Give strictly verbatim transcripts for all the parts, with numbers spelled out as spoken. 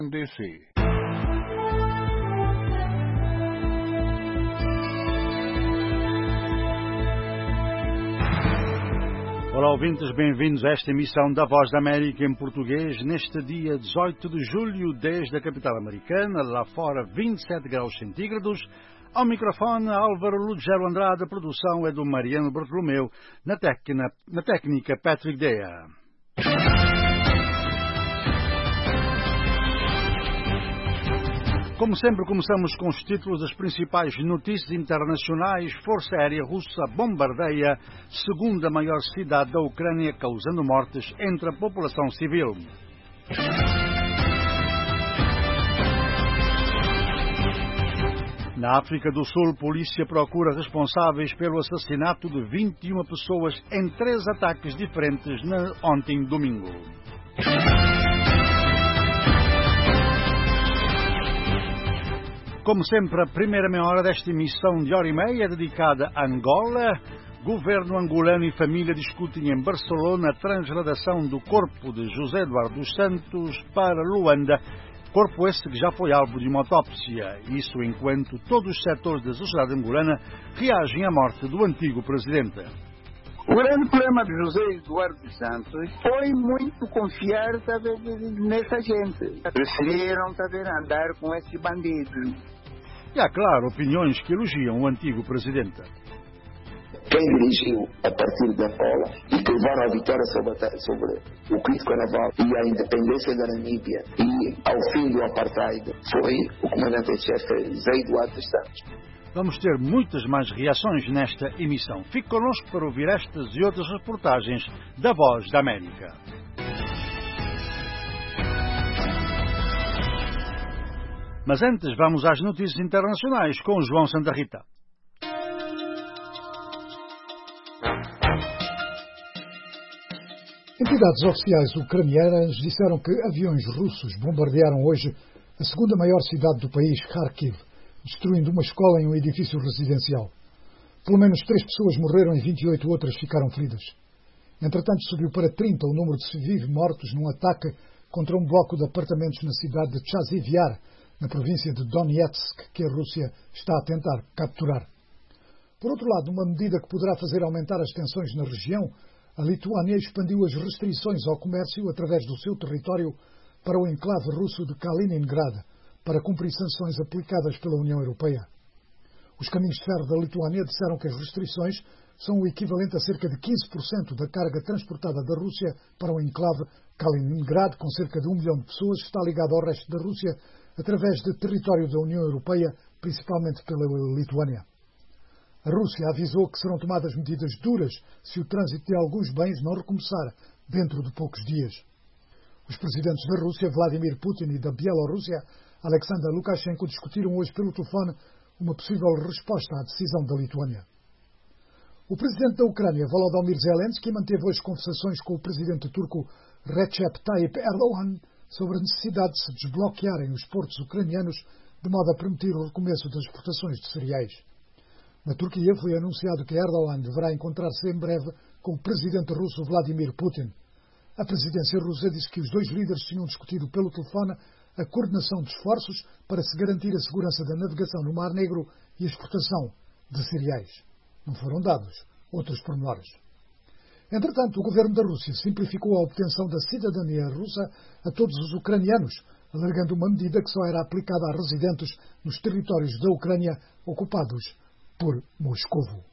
D C. Olá, ouvintes, bem-vindos a esta emissão da Voz da América em português, neste dia dezoito de julho, desde a capital americana, lá fora vinte e sete graus centígrados. Ao microfone, Álvaro Lugero Andrade, a produção é do Mariano Bartolomeu, na, tecna, na técnica Patrick Dea. Como sempre, começamos com os títulos das principais notícias internacionais. Força Aérea Russa bombardeia segunda maior cidade da Ucrânia, causando mortes entre a população civil. Na África do Sul, polícia procura responsáveis pelo assassinato de vinte e uma pessoas em três ataques diferentes na ontem domingo. Como sempre, a primeira meia hora desta emissão de hora e meia é dedicada a Angola. Governo angolano e família discutem em Barcelona a transladação do corpo de José Eduardo dos Santos para Luanda. Corpo esse que já foi alvo de uma autópsia. Isso enquanto todos os setores da sociedade angolana reagem à morte do antigo presidente. O grande problema de José Eduardo dos Santos foi muito confiar, tá vendo, nessa gente. Preferiram, tá vendo, andar com esse bandido. E há, claro, opiniões que elogiam o antigo presidente. Quem dirigiu a partir de Angola e que levaram a vitória sobre, sobre o crítico naval e a independência da Namíbia e ao fim do apartheid foi o comandante-chefe José Eduardo dos Santos. Vamos ter muitas mais reações nesta emissão. Fique connosco para ouvir estas e outras reportagens da Voz da América. Mas antes, vamos às notícias internacionais com o João Santa Rita. Entidades oficiais ucranianas disseram que aviões russos bombardearam hoje a segunda maior cidade do país, Kharkiv, destruindo uma escola e um edifício residencial. Pelo menos três pessoas morreram e vinte e oito outras ficaram feridas. Entretanto, subiu para trinta o número de civis mortos num ataque contra um bloco de apartamentos na cidade de Chasiv Yar, na província de Donetsk, que a Rússia está a tentar capturar. Por outro lado, uma medida que poderá fazer aumentar as tensões na região, a Lituânia expandiu as restrições ao comércio através do seu território para o enclave russo de Kaliningrad, para cumprir sanções aplicadas pela União Europeia. Os caminhos de ferro da Lituânia disseram que as restrições são o equivalente a cerca de quinze por cento da carga transportada da Rússia para o enclave Kaliningrad, com cerca de um milhão de pessoas, está ligado ao resto da Rússia através de território da União Europeia, principalmente pela Lituânia. A Rússia avisou que serão tomadas medidas duras se o trânsito de alguns bens não recomeçar dentro de poucos dias. Os presidentes da Rússia, Vladimir Putin, e da Bielorrússia, Alexander Lukashenko, discutiram hoje pelo telefone uma possível resposta à decisão da Lituânia. O presidente da Ucrânia, Volodymyr Zelensky, manteve hoje conversações com o presidente turco Recep Tayyip Erdogan sobre a necessidade de se desbloquearem os portos ucranianos de modo a permitir o recomeço das exportações de cereais. Na Turquia foi anunciado que Erdogan deverá encontrar-se em breve com o presidente russo Vladimir Putin. A presidência russa disse que os dois líderes tinham discutido pelo telefone a coordenação de esforços para se garantir a segurança da navegação no Mar Negro e a exportação de cereais. Não foram dados outros pormenores. Entretanto, o governo da Rússia simplificou a obtenção da cidadania russa a todos os ucranianos, alargando uma medida que só era aplicada a residentes nos territórios da Ucrânia ocupados por Moscovo.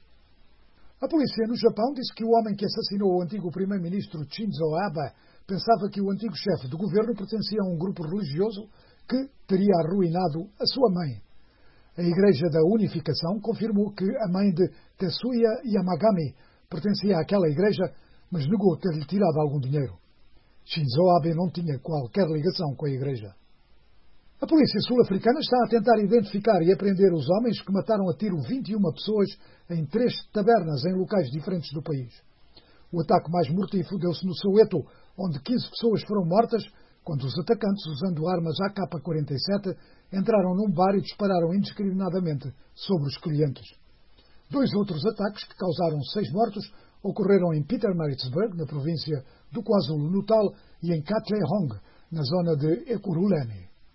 A polícia no Japão disse que o homem que assassinou o antigo primeiro-ministro Shinzo Abe pensava que o antigo chefe do governo pertencia a um grupo religioso que teria arruinado a sua mãe. A Igreja da Unificação confirmou que a mãe de Tetsuya Yamagami pertencia àquela igreja, mas negou ter-lhe tirado algum dinheiro. Shinzo Abe não tinha qualquer ligação com a igreja. A polícia sul-africana está a tentar identificar e apreender os homens que mataram a tiro vinte e uma pessoas em três tabernas em locais diferentes do país. O ataque mais mortífero deu-se no Soweto, onde quinze pessoas foram mortas quando os atacantes, usando armas A K quarenta e sete, entraram num bar e dispararam indiscriminadamente sobre os clientes. Dois outros ataques, que causaram seis mortos, ocorreram em Pietermaritzburg, na província do KwaZulu-Natal, e em Katlehong, na zona de Ekurhuleni.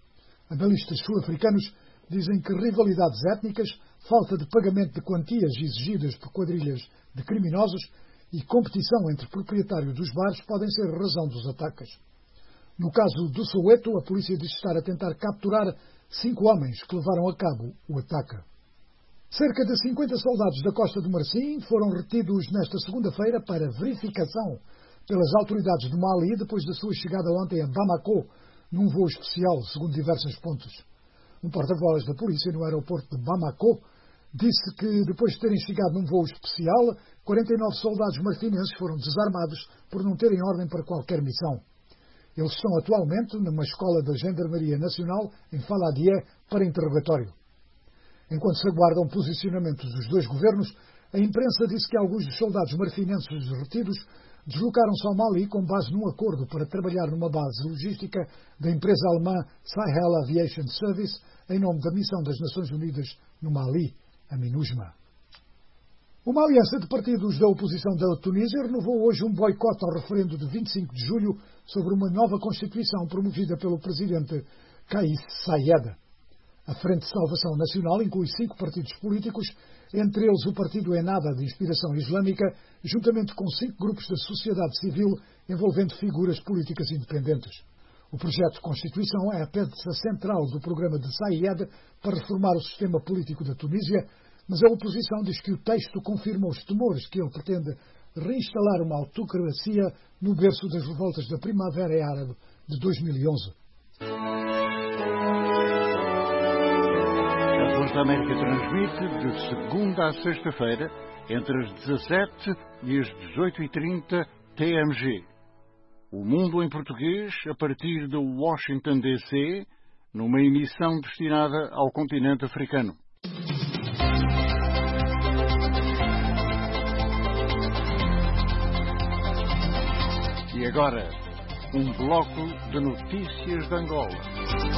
Analistas sul-africanos dizem que rivalidades étnicas, falta de pagamento de quantias exigidas por quadrilhas de criminosos e competição entre proprietários dos bares podem ser a razão dos ataques. No caso do Soweto, a polícia diz estar a tentar capturar cinco homens que levaram a cabo o ataque. Cerca de cinquenta soldados da Costa do Marfim foram retidos nesta segunda-feira para verificação pelas autoridades do Mali depois da sua chegada ontem a Bamako, num voo especial, segundo diversas fontes. Um porta-voz da polícia no aeroporto de Bamako disse que, depois de terem chegado num voo especial, quarenta e nove soldados marfinenses foram desarmados por não terem ordem para qualquer missão. Eles estão atualmente numa escola da Gendarmeria Nacional em Faladié para interrogatório. Enquanto se aguardam posicionamentos dos dois governos, a imprensa disse que alguns dos soldados marfinenses retidos deslocaram-se ao Mali com base num acordo para trabalhar numa base logística da empresa alemã Sahel Aviation Service em nome da Missão das Nações Unidas no Mali, a MINUSMA. Uma aliança de partidos da oposição da Tunísia renovou hoje um boicote ao referendo de vinte e cinco de julho sobre uma nova Constituição promovida pelo presidente Kais Saied. A Frente de Salvação Nacional inclui cinco partidos políticos, entre eles o Partido Ennahda de inspiração islâmica, juntamente com cinco grupos da sociedade civil envolvendo figuras políticas independentes. O projeto de Constituição é a peça central do programa de Saied para reformar o sistema político da Tunísia, mas a oposição diz que o texto confirma os temores que ele pretende reinstalar uma autocracia no berço das revoltas da Primavera Árabe de dois mil e onze. A Voz da América transmite de segunda a sexta-feira, entre as dezassete e as dezoito e trinta T M G. O Mundo em Português, a partir de Washington, D C, numa emissão destinada ao continente africano. E agora, um bloco de notícias de Angola.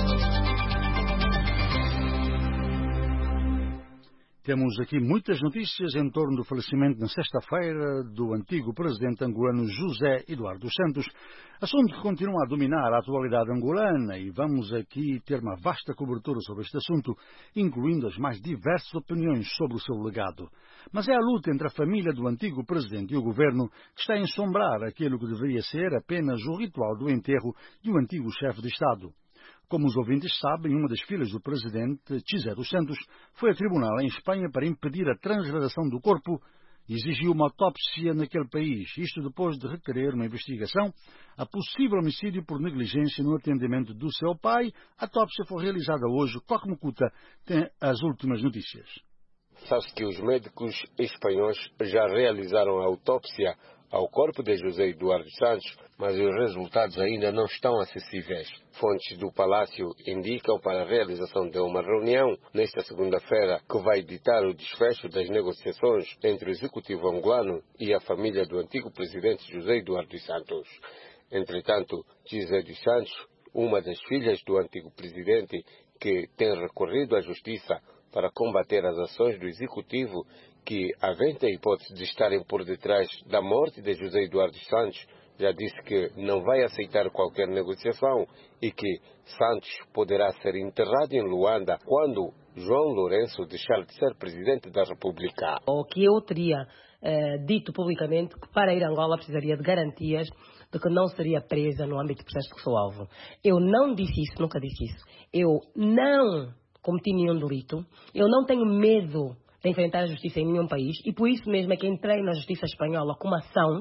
Temos aqui muitas notícias em torno do falecimento na sexta-feira do antigo presidente angolano José Eduardo dos Santos, assunto que continua a dominar a atualidade angolana, e vamos aqui ter uma vasta cobertura sobre este assunto, incluindo as mais diversas opiniões sobre o seu legado. Mas é a luta entre a família do antigo presidente e o governo que está a ensombrar aquilo que deveria ser apenas o ritual do enterro de um antigo chefe de Estado. Como os ouvintes sabem, uma das filhas do presidente, José dos Santos, foi a tribunal em Espanha para impedir a transladação do corpo e exigiu uma autópsia naquele país, isto depois de requerer uma investigação a possível homicídio por negligência no atendimento do seu pai. A autópsia foi realizada hoje. Coque Mucuta tem as últimas notícias. Sabe-se que os médicos espanhóis já realizaram a autópsia ao corpo de José Eduardo Santos, mas os resultados ainda não estão acessíveis. Fontes do Palácio indicam para a realização de uma reunião nesta segunda-feira que vai ditar o desfecho das negociações entre o executivo angolano e a família do antigo presidente José Eduardo Santos. Entretanto, José dos Santos, uma das filhas do antigo presidente, que tem recorrido à justiça para combater as ações do executivo que aventa a hipótese de estarem por detrás da morte de José Eduardo Santos, já disse que não vai aceitar qualquer negociação e que Santos poderá ser enterrado em Luanda quando João Lourenço deixar de ser presidente da República. O que eu teria eh, dito publicamente que para ir a Angola precisaria de garantias de que não seria presa no âmbito do processo de que sou alvo. Eu não disse isso, nunca disse isso. Eu não cometi nenhum delito, eu não tenho medo de enfrentar a justiça em nenhum país, e por isso mesmo é que entrei na justiça espanhola com uma ação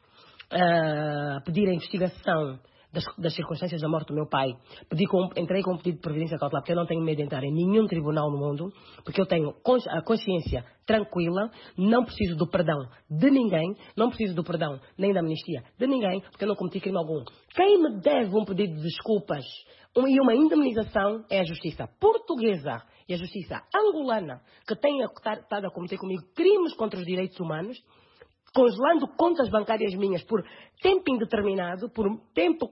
a uh, pedir a investigação das, das circunstâncias da morte do meu pai. Pedi com, entrei com um pedido de previdência cautelar, porque eu não tenho medo de entrar em nenhum tribunal no mundo, porque eu tenho a consciência tranquila, não preciso do perdão de ninguém, não preciso do perdão nem da amnistia de ninguém, porque eu não cometi crime algum. Quem me deve um pedido de desculpas e uma indemnização é a justiça portuguesa e a justiça angolana, que tem estado a cometer comigo crimes contra os direitos humanos, congelando contas bancárias minhas por tempo indeterminado, por tempo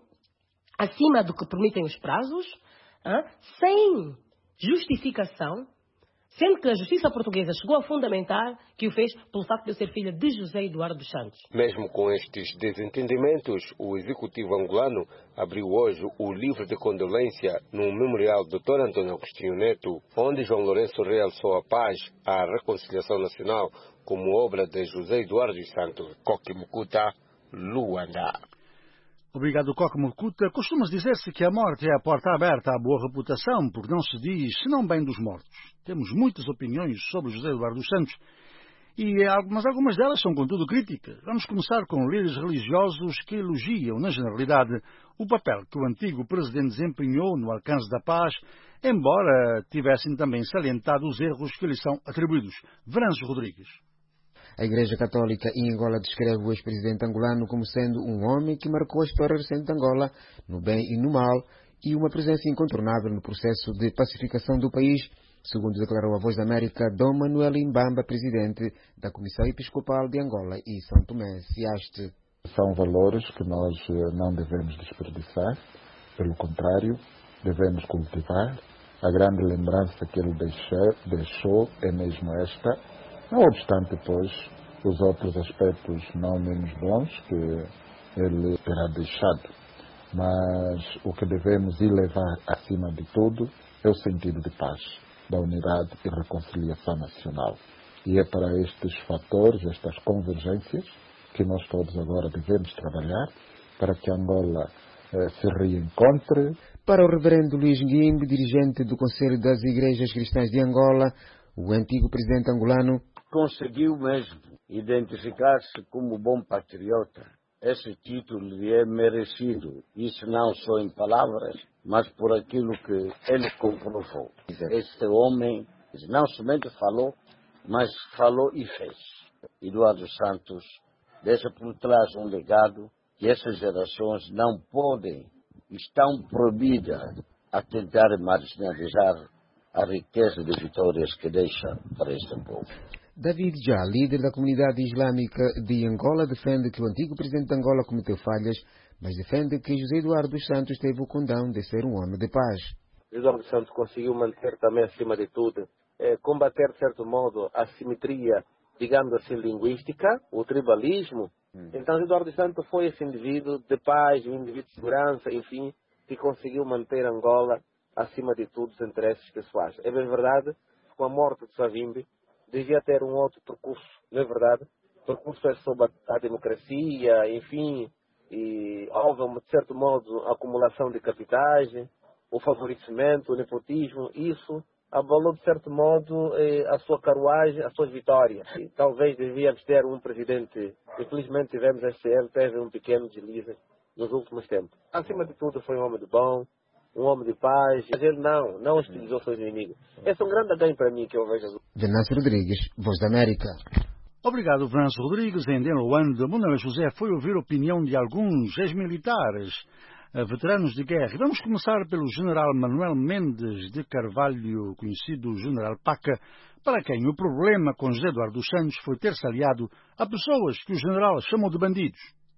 acima do que permitem os prazos, hein? Sem justificação, Sendo que a justiça portuguesa chegou a fundamentar que o fez pelo facto de eu ser filha de José Eduardo dos Santos. Mesmo com estes desentendimentos, o executivo angolano abriu hoje o livro de condolência no memorial doutor António Agostinho Neto, onde João Lourenço realçou a paz, a reconciliação nacional, como obra de José Eduardo dos Santos. Coque Mucuta, Luanda. Obrigado, Coque Mucuta. Costuma dizer-se que a morte é a porta aberta à boa reputação, porque não se diz, senão bem dos mortos. Temos muitas opiniões sobre José Eduardo dos Santos, e, mas algumas delas são, contudo, críticas. Vamos começar com líderes religiosos que elogiam, na generalidade, o papel que o antigo presidente desempenhou no alcance da paz, embora tivessem também salientado os erros que lhe são atribuídos. Venâncio Rodrigues. A Igreja Católica em Angola descreve o ex-presidente angolano como sendo um homem que marcou a história recente de Angola, no bem e no mal, e uma presença incontornável no processo de pacificação do país, segundo declarou a Voz da América Dom Manuel Imbamba, presidente da Comissão Episcopal de Angola e São Tomé Ciaste. São valores que nós não devemos desperdiçar, pelo contrário, devemos cultivar. A grande lembrança que ele deixou, deixou é mesmo esta. Não obstante, pois, os outros aspectos não menos bons que ele terá deixado. Mas o que devemos elevar acima de tudo é o sentido de paz, da unidade e reconciliação nacional. E é para estes fatores, estas convergências, que nós todos agora devemos trabalhar para que Angola eh, se reencontre. Para o reverendo Luís Nguimbe, dirigente do Conselho das Igrejas Cristãs de Angola, o antigo presidente angolano conseguiu mesmo identificar-se como bom patriota. Esse título lhe é merecido, isso não só em palavras, mas por aquilo que ele comprovou. Este homem não somente falou, mas falou e fez. Eduardo Santos deixa por trás um legado que essas gerações não podem, estão proibidas a tentar marginalizar a riqueza de vitórias que deixa para este povo. David Já, líder da comunidade islâmica de Angola, defende que o antigo presidente de Angola cometeu falhas, mas defende que José Eduardo dos Santos teve o condão de ser um homem de paz. Eduardo dos Santos conseguiu manter também, acima de tudo, eh, combater, de certo modo, a simetria, digamos assim, linguística, o tribalismo. Hum. Então, Eduardo dos Santos foi esse indivíduo de paz, um indivíduo de segurança, enfim, que conseguiu manter Angola acima de tudo os interesses pessoais. É bem verdade, com a morte de Savimbi, devia ter um outro percurso, não é verdade? O percurso é sobre a, a democracia, enfim, e houve, de certo modo, a acumulação de capitais, o favorecimento, o nepotismo, isso abalou, de certo modo, a sua carruagem, as suas vitórias. E talvez devíamos ter um presidente, infelizmente tivemos este ano, teve um pequeno deslize nos últimos tempos. Acima de tudo, foi um homem de bom, um homem de paz, mas ele não, não hostilizou seus inimigos. Esse é um grande ganho para mim que eu vejo. Venâncio Rodrigues, Voz da América. Obrigado, Venâncio Rodrigues. Em Luanda, Manuel José foi ouvir a opinião de alguns ex-militares, veteranos de guerra. Vamos começar pelo general Manuel Mendes de Carvalho, conhecido general Paca, para quem o problema com José Eduardo dos Santos foi ter-se aliado a pessoas que o general chamou de bandidos.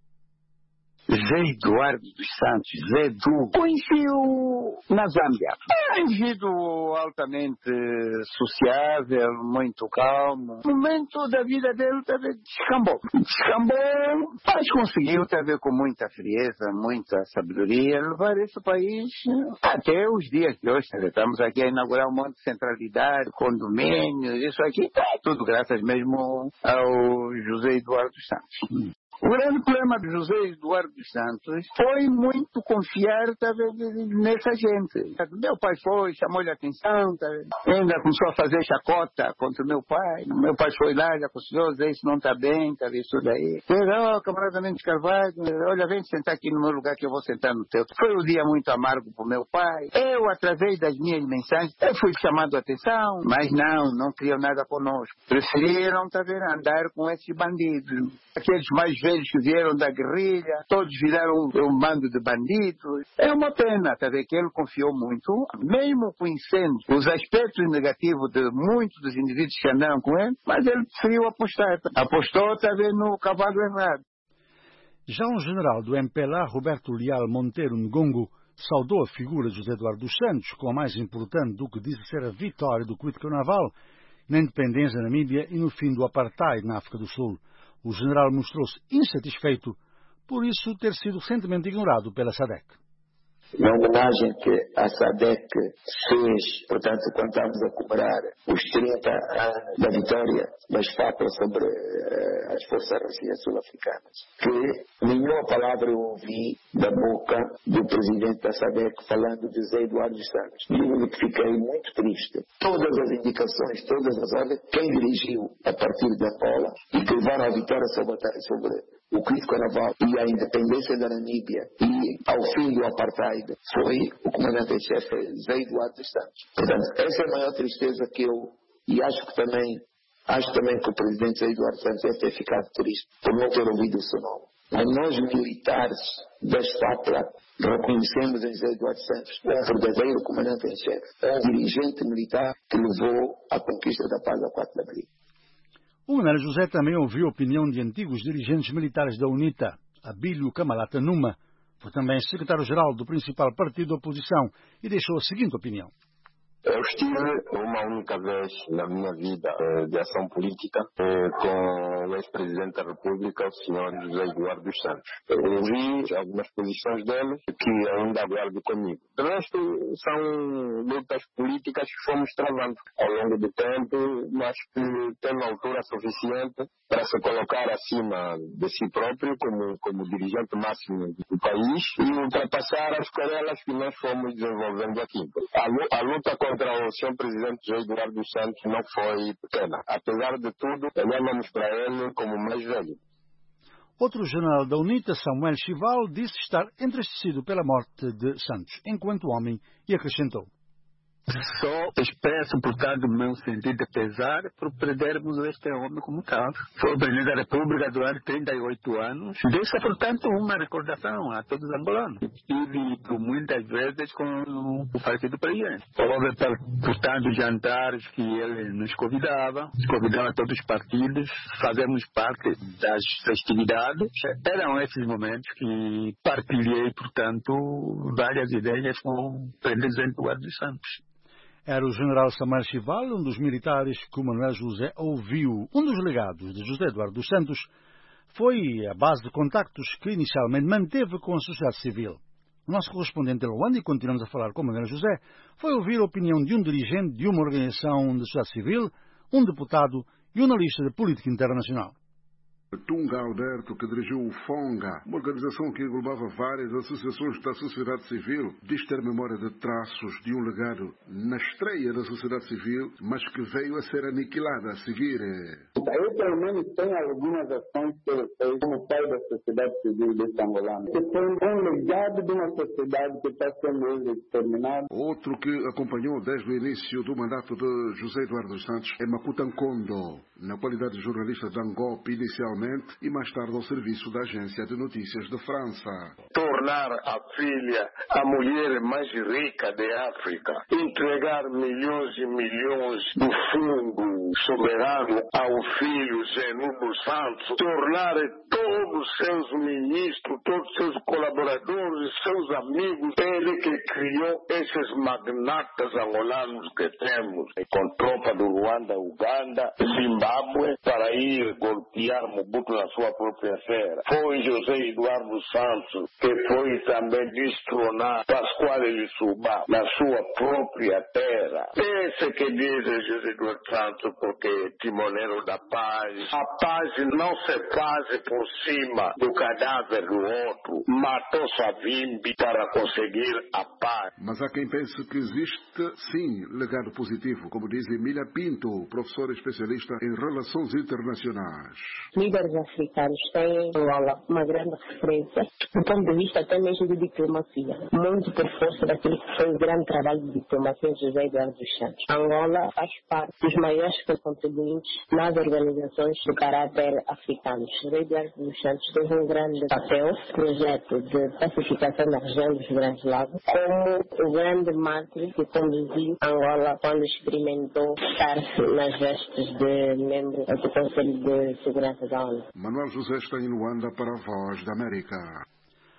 José Eduardo dos Santos, Zé Du, conheci-o na Zâmbia. É um indivíduo altamente sociável, muito calmo. No momento da vida dele, talvez descambou. Descambou, mas conseguiu, talvez com muita frieza, muita sabedoria, levar esse país até os dias de hoje. Estamos aqui a inaugurar um monte de centralidade, condomínios, isso aqui, é tudo graças mesmo ao José Eduardo dos Santos. O grande problema de José Eduardo dos Santos foi muito confiar talvez, nessa gente. Meu pai foi, chamou-lhe a atenção, talvez. Ainda começou a fazer chacota contra o meu pai. Meu pai foi lá, já aconselhou, dizer isso não está bem, talvez isso daí. Ó, oh, camarada Mendes Carvalho, olha, vem sentar aqui no meu lugar que eu vou sentar no teu. Foi um dia muito amargo para o meu pai. Eu, através das minhas mensagens, eu fui chamado a atenção, mas não, não queriam nada conosco. Preferiram, talvez, andar com esses bandidos. Aqueles mais velhos que vieram da guerrilha, todos viraram um, um bando de bandidos. É uma pena, tá vendo, que ele confiou muito, mesmo conhecendo os aspectos negativos de muitos dos indivíduos que andaram com ele, mas ele preferiu apostar. Apostou, tá vendo, no cavalo errado. Já um general do M P L A, Roberto Leal Monteiro Ngongo, saudou a figura de José Eduardo dos Santos como a mais importante do que diz ser a vitória do Quito Carnaval na independência da Namíbia e no fim do apartheid na África do Sul. O general mostrou-se insatisfeito por isso ter sido recentemente ignorado pela SADC. Na homenagem que a SADC fez, portanto, quando estamos a comemorar os trinta anos da vitória das F A P sobre uh, as Forças Armadas Sul-Africanas, que nenhuma palavra eu ouvi da boca do presidente da SADC falando de José Eduardo dos Santos. Digo-lhe que fiquei muito triste. Todas as indicações, todas as ordens, quem dirigiu a partir de Angola e que levaram a vitória sobre, sobre o Quito Carnaval e a independência da Namíbia e ao fim do apartheid foi o comandante-em-chefe José Eduardo dos Santos. Portanto, essa é a maior tristeza que eu, e acho que também, acho também que o presidente José Eduardo dos Santos deve ter ficado triste por não ter ouvido o seu nome. Mas nós, militares das F A P, reconhecemos em José Eduardo dos Santos um verdadeiro comandante-em-chefe, um dirigente militar que levou à conquista da paz a quatro de abril. O Manuel José também ouviu a opinião de antigos dirigentes militares da UNITA. Abílio Camalata Numa foi também secretário-geral do principal partido da oposição e deixou a seguinte opinião. Eu estive uma única vez na minha vida eh, de ação política eh, com o ex-presidente da República, o senhor José Eduardo dos Santos. Eu ouvi algumas posições dele que ainda guardo comigo. De resto, são lutas políticas que fomos travando ao longo do tempo, mas que tem uma altura suficiente para se colocar acima de si próprio como, como dirigente máximo do país e ultrapassar as querelas que nós fomos desenvolvendo aqui. A, a luta contra o senhor presidente José Eduardo dos Santos não foi pequena. Apesar de tudo, olhamos para ele como mais velho. Outro general da UNITA, Samuel Chival, disse estar entristecido pela morte de Santos, enquanto homem, e acrescentou. Só expresso, portanto, o meu sentido de pesar por perdermos este homem como tal. Foi o presidente da República durante trinta e oito anos. Deixa, portanto, uma recordação a todos os angolanos. Estive por muitas vezes com o partido presidente. Houve, portanto, jantares que ele nos convidava, nos convidava a todos os partidos, fazemos parte das festividades. Eram esses momentos que partilhei, portanto, várias ideias com o presidente Eduardo dos Santos. Era o general Samuel Chival, um dos militares que o Manuel José ouviu. Um dos legados de José Eduardo dos Santos foi a base de contactos que inicialmente manteve com a sociedade civil. O nosso correspondente em Luanda, e continuamos a falar com o Manuel José, foi ouvir a opinião de um dirigente de uma organização de sociedade civil, um deputado e um analista de política internacional. Tunga Alberto, que dirigiu o FONGA, uma organização que englobava várias associações da sociedade civil, diz ter memória de traços de um legado na estreia da sociedade civil, mas que veio a ser aniquilada a seguir. Eu, pelo menos, tenho algumas ações que eu fiz como pai da sociedade civil deste angolano. Que foi um legado de uma sociedade que está sendo exterminada. Outro que acompanhou desde o início do mandato de José Eduardo dos Santos é Makuta Nkondo, na qualidade de jornalista da Angop inicialmente, e mais tarde ao serviço da Agência de Notícias de França. Tornar a filha a mulher mais rica da África, entregar milhões e milhões do fundo soberano ao filho Zenu dos Santos, tornar todos os seus ministros, todos os seus colaboradores, seus amigos, ele que criou esses magnatas angolanos que temos, com tropa do Ruanda, Uganda, Zimbábue, para ir golpear Mobutu na sua própria terra. Foi José Eduardo Santos que foi também destronar Pascoal Elissuba na sua própria terra. Esse que diz José Eduardo Santos porque é timoneiro da paz. A paz não se faz por cima do cadáver do outro. Matou Savimbi para conseguir a paz. Mas há quem pense que existe, sim, legado positivo, como diz Emília Pinto, professora especialista em relações internacionais. Líderes africanos têm Angola uma grande referência do ponto de vista até mesmo de diplomacia, muito por força daquilo que foi o grande trabalho de diplomacia de José Eduardo dos Santos. Angola faz parte dos maiores contribuintes nas organizações de caráter africanos. José Eduardo dos Santos teve um grande papel no projeto de pacificação na região dos Grandes Lagos, como o grande mártir que conduziu Angola quando experimentou estar nas vestes de membro do Conselho de Segurança da ONU. Manuel José está em Luanda para a Voz da América.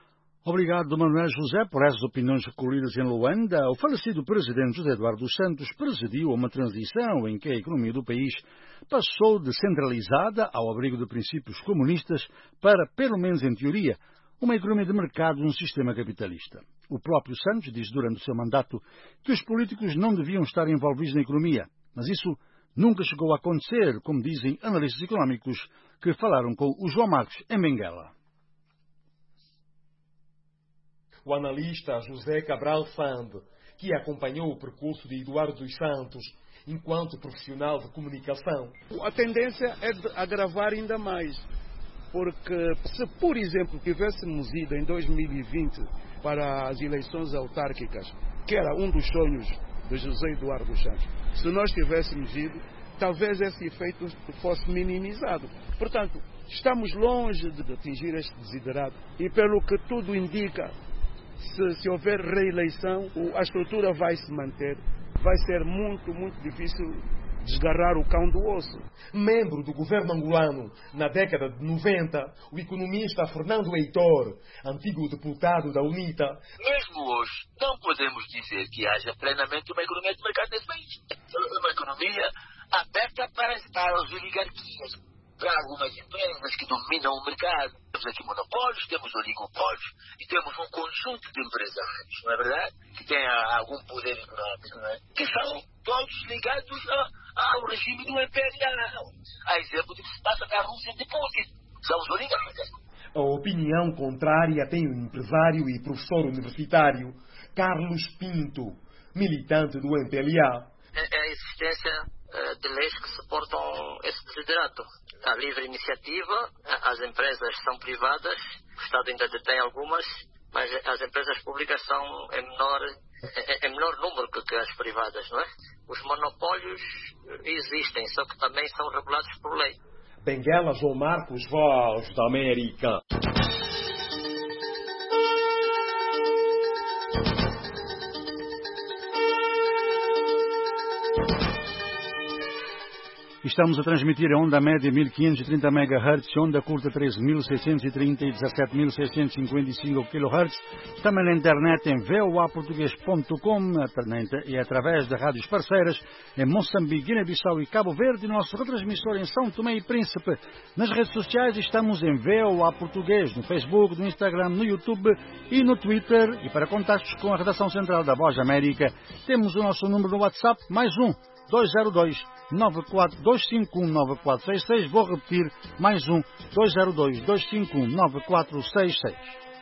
Obrigado, Manuel José, por essas opiniões recolhidas em Luanda. O falecido presidente José Eduardo dos Santos presidiu uma transição em que a economia do país passou de centralizada, ao abrigo de princípios comunistas, para, pelo menos em teoria, uma economia de mercado num sistema capitalista. O próprio Santos disse durante o seu mandato que os políticos não deviam estar envolvidos na economia, mas isso nunca chegou a acontecer, como dizem analistas económicos que falaram com o João Marcos em Benguela. O analista José Cabral Fand, que acompanhou o percurso de Eduardo dos Santos enquanto profissional de comunicação. A tendência é de agravar ainda mais, porque se, por exemplo, tivéssemos ido em dois mil e vinte para as eleições autárquicas, que era um dos sonhos de José Eduardo dos Santos, se nós tivéssemos ido, talvez esse efeito fosse minimizado. Portanto, estamos longe de atingir este desiderato e, pelo que tudo indica, Se, se houver reeleição, a estrutura vai se manter. Vai ser muito, muito difícil desgarrar o cão do osso. Membro do governo angolano, na década de noventa, o economista Fernando Heitor, antigo deputado da UNITA. Mesmo hoje, não podemos dizer que haja plenamente uma economia de mercado nesse país. Uma economia aberta para, para as oligarquias, para algumas empresas que dominam o mercado. Temos aqui monopólios, temos oligopólios e temos um conjunto de empresários, não é verdade? Que têm algum poder económico, não é? Que são todos ligados a, ao regime do imperial. A exemplo do que se passa na Rússia de Putin. São os oligarcas. A opinião contrária tem o empresário e professor universitário Carlos Pinto, militante do M P L A. É a existência de leis que suportam esse desiderato. A livre iniciativa, as empresas são privadas, o Estado ainda detém algumas, mas as empresas públicas são em menor, em menor número que, que as privadas, não é? Os monopólios existem, só que também são regulados por lei. Benguela, João Marcos, Voz da América. Estamos a transmitir a onda média mil quinhentos e trinta megahertz, onda curta treze mil seiscentos e trinta e dezassete mil seiscentos e cinquenta e cinco kilohertz, também na internet em v o a português ponto com e através de rádios parceiras em Moçambique, Guiné-Bissau e Cabo Verde, nosso retransmissor em São Tomé e Príncipe. Nas redes sociais estamos em V O A Português, no Facebook, no Instagram, no YouTube e no Twitter. E para contactos com a redação central da Voz da América, temos o nosso número no WhatsApp, mais um, dois zero dois, nove quatro dois cinco um, nove quatro seis seis. Vou repetir, mais um, dois zero dois, dois cinco um, nove quatro seis seis.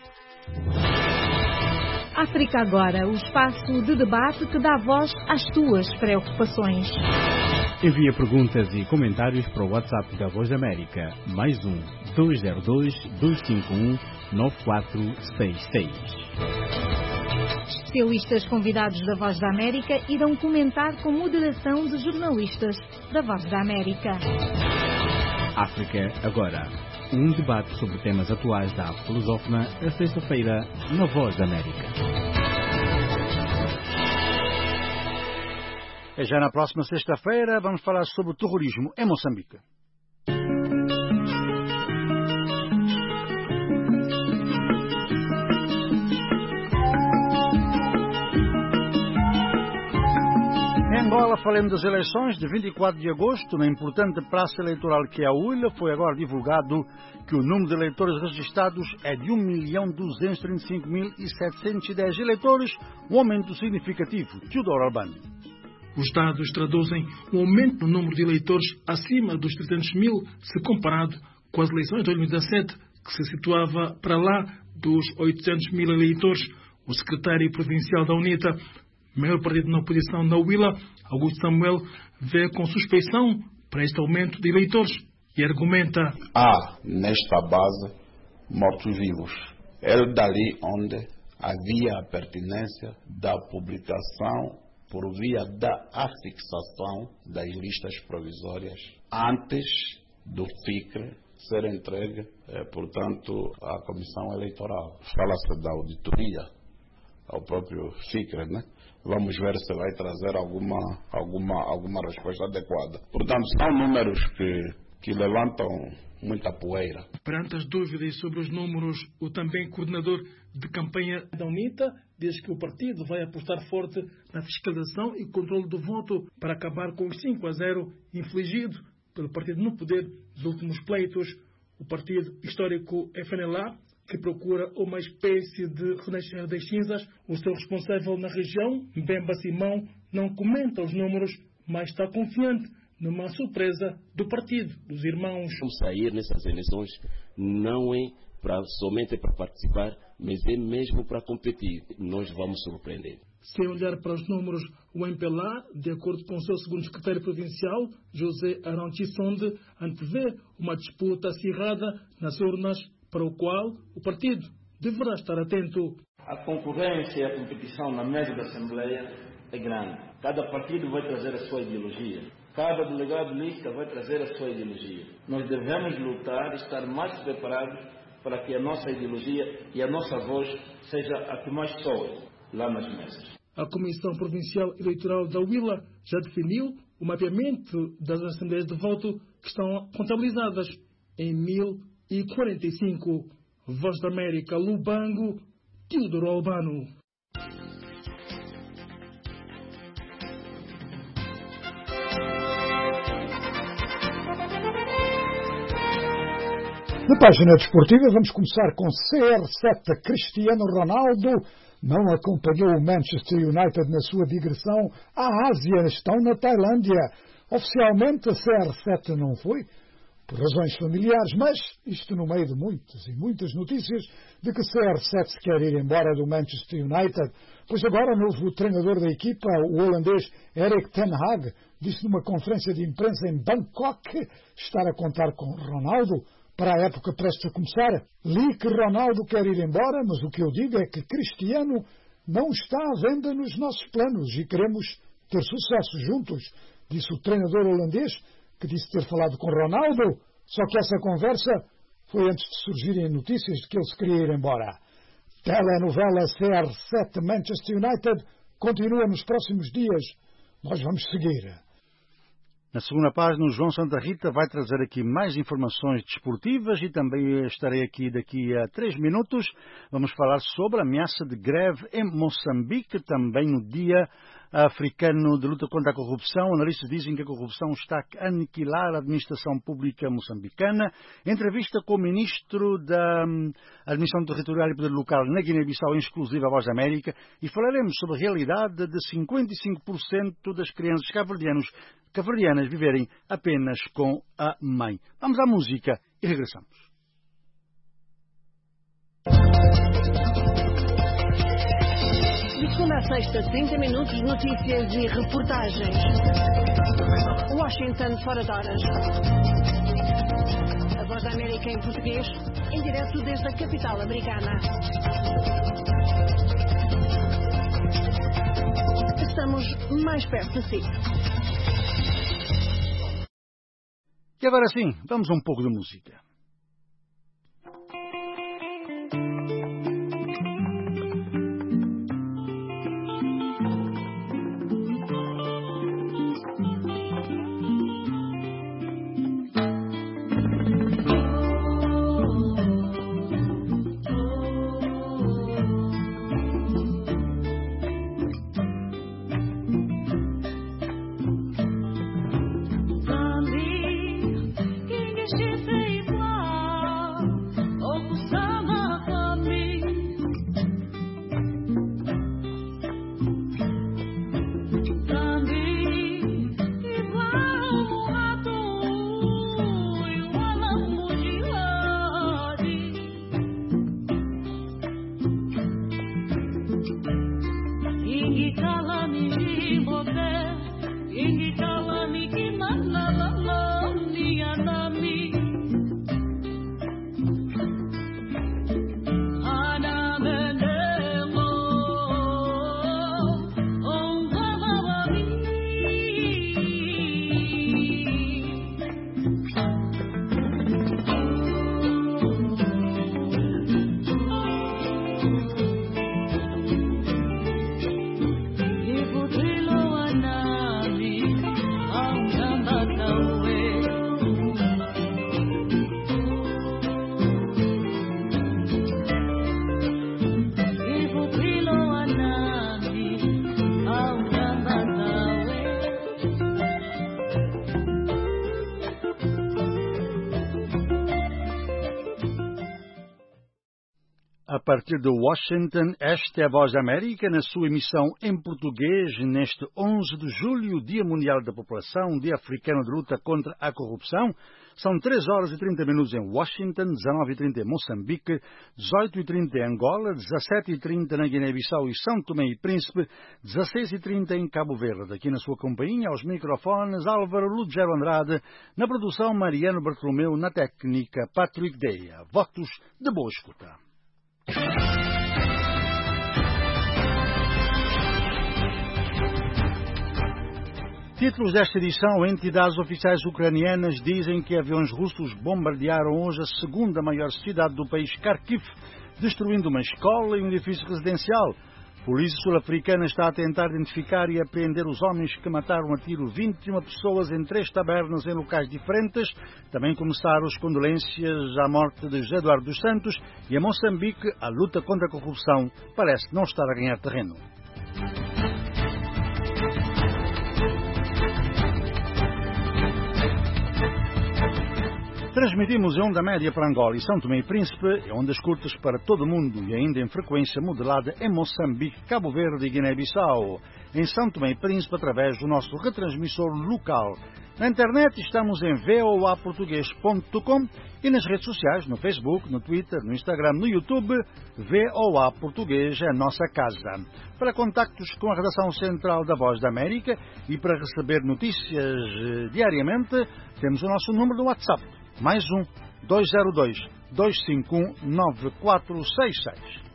África Agora, o espaço de debate que dá voz às tuas preocupações. Envia perguntas e comentários para o WhatsApp da Voz da América, mais um, dois zero dois, dois cinco um, nove quatro seis seis. Especialistas convidados da Voz da América irão comentar com moderação de jornalistas da Voz da América. África Agora, um debate sobre temas atuais da arte lusófona, a sexta-feira, na Voz da América. E já na próxima sexta-feira vamos falar sobre o terrorismo em Moçambique. Em Angola, falamos das eleições de vinte e quatro de agosto. Na importante praça eleitoral que é a Uila, foi agora divulgado que o número de eleitores registrados é de um milhão duzentos e trinta e cinco mil setecentos e dez eleitores, um aumento significativo. Teodoro Albano. Os dados traduzem um aumento no número de eleitores acima dos trezentos mil, se comparado com as eleições de dois mil e dezassete, que se situava para lá dos oitocentos mil eleitores. O secretário provincial da UNITA, maior partido na oposição na Uila, Augusto Samuel, vê com suspeição para este aumento de eleitores e argumenta: há nesta base mortos-vivos. É dali onde havia a pertinência da publicação por via da afixação das listas provisórias antes do F I C R ser entregue, eh, portanto, à Comissão Eleitoral. Fala-se da auditoria ao próprio F I C R, né? Vamos ver se vai trazer alguma, alguma, alguma resposta adequada. Portanto, são números que que levantam muita poeira. Perante as dúvidas sobre os números, o também coordenador de campanha da UNITA diz que o partido vai apostar forte na fiscalização e controle do voto para acabar com os cinco a zero infligido pelo partido no poder dos últimos pleitos. O partido histórico F N L A, que procura uma espécie de renascer das cinzas, o seu responsável na região, Mbemba Simão, não comenta os números, mas está confiante numa surpresa do partido, dos irmãos. Vamos sair nessas eleições não é pra, somente para participar, mas é mesmo para competir. Nós vamos surpreender. Sem olhar para os números, o M P L A, de acordo com o seu segundo secretário provincial, José Arão Tissonde, antevê uma disputa acirrada nas urnas, para o qual o partido deverá estar atento. A concorrência e a competição na mesa da Assembleia é grande. Cada partido vai trazer a sua ideologia. Cada delegado de lista vai trazer a sua ideologia. Nós devemos lutar e estar mais preparados para que a nossa ideologia e a nossa voz seja a que mais soe lá nas mesas. A Comissão Provincial Eleitoral da Huila já definiu o mapeamento das assembleias de voto que estão contabilizadas em mil e quarenta e cinco. Voz da América, Lubango, Teodoro Albano. Na página desportiva vamos começar com C R sete. Cristiano Ronaldo não acompanhou o Manchester United na sua digressão à Ásia, estão na Tailândia. Oficialmente a C R sete não foi, por razões familiares, mas isto no meio de muitas e muitas notícias de que C R sete se quer ir embora do Manchester United, pois agora o novo treinador da equipa, o holandês Erik ten Hag, disse numa conferência de imprensa em Bangkok estar a contar com Ronaldo para a época prestes a começar. Li que Ronaldo quer ir embora, mas o que eu digo é que Cristiano não está à venda nos nossos planos e queremos ter sucesso juntos, disse o treinador holandês, que disse ter falado com Ronaldo, só que essa conversa foi antes de surgirem notícias de que ele se queria ir embora. Telenovela C R sete Manchester United continua nos próximos dias. Nós vamos seguir. Na segunda página, o João Santa Rita vai trazer aqui mais informações desportivas e também estarei aqui daqui a três minutos. Vamos falar sobre a ameaça de greve em Moçambique, também no Dia Africano de Luta contra a Corrupção. Analistas dizem que a corrupção está a aniquilar a administração pública moçambicana. Entrevista com o ministro da Administração Territorial e Poder Local na Guiné-Bissau, em exclusiva à Voz da América, e falaremos sobre a realidade de cinquenta e cinco por cento das crianças cabo-verdianas cabo-verdianas viverem apenas com a mãe. Vamos à música e regressamos. De segunda a sexta, trinta minutos de notícias e reportagens. Washington fora de horas. A Voz da América em português, em direto desde a capital americana. Estamos mais perto de si. E agora sim, vamos a um pouco de música. She A partir de Washington, esta é a Voz da América, na sua emissão em português, neste onze de julho, Dia Mundial da População, Dia Africano de Luta contra a Corrupção. São três horas e trinta minutos em Washington, dezenove e trinta em Moçambique, dezoito e trinta em Angola, dezassete e trinta na Guiné-Bissau e São Tomé e Príncipe, dezasseis e trinta em Cabo Verde. Aqui na sua companhia, aos microfones, Álvaro Lugero Andrade, na produção Mariano Bartolomeu, na técnica Patrick Deia. Votos de boa escuta. Títulos desta edição: entidades oficiais ucranianas dizem que aviões russos bombardearam hoje a segunda maior cidade do país, Kharkiv, destruindo uma escola e um edifício residencial. A polícia sul-africana está a tentar identificar e apreender os homens que mataram a tiro vinte e uma pessoas em três tabernas em locais diferentes. Também começaram as condolências à morte de José Eduardo dos Santos, e em Moçambique a luta contra a corrupção parece não estar a ganhar terreno. Transmitimos em onda média para Angola e São Tomé e Príncipe, e ondas curtas para todo o mundo e ainda em frequência modelada em Moçambique, Cabo Verde e Guiné-Bissau. Em São Tomé e Príncipe, através do nosso retransmissor local. Na internet estamos em v o a português ponto com e nas redes sociais, no Facebook, no Twitter, no Instagram, no YouTube. V O A Português é a nossa casa. Para contactos com a redação central da Voz da América e para receber notícias diariamente, temos o nosso número do WhatsApp. Mais um, dois zero dois, dois cinco um, nove quatro seis seis.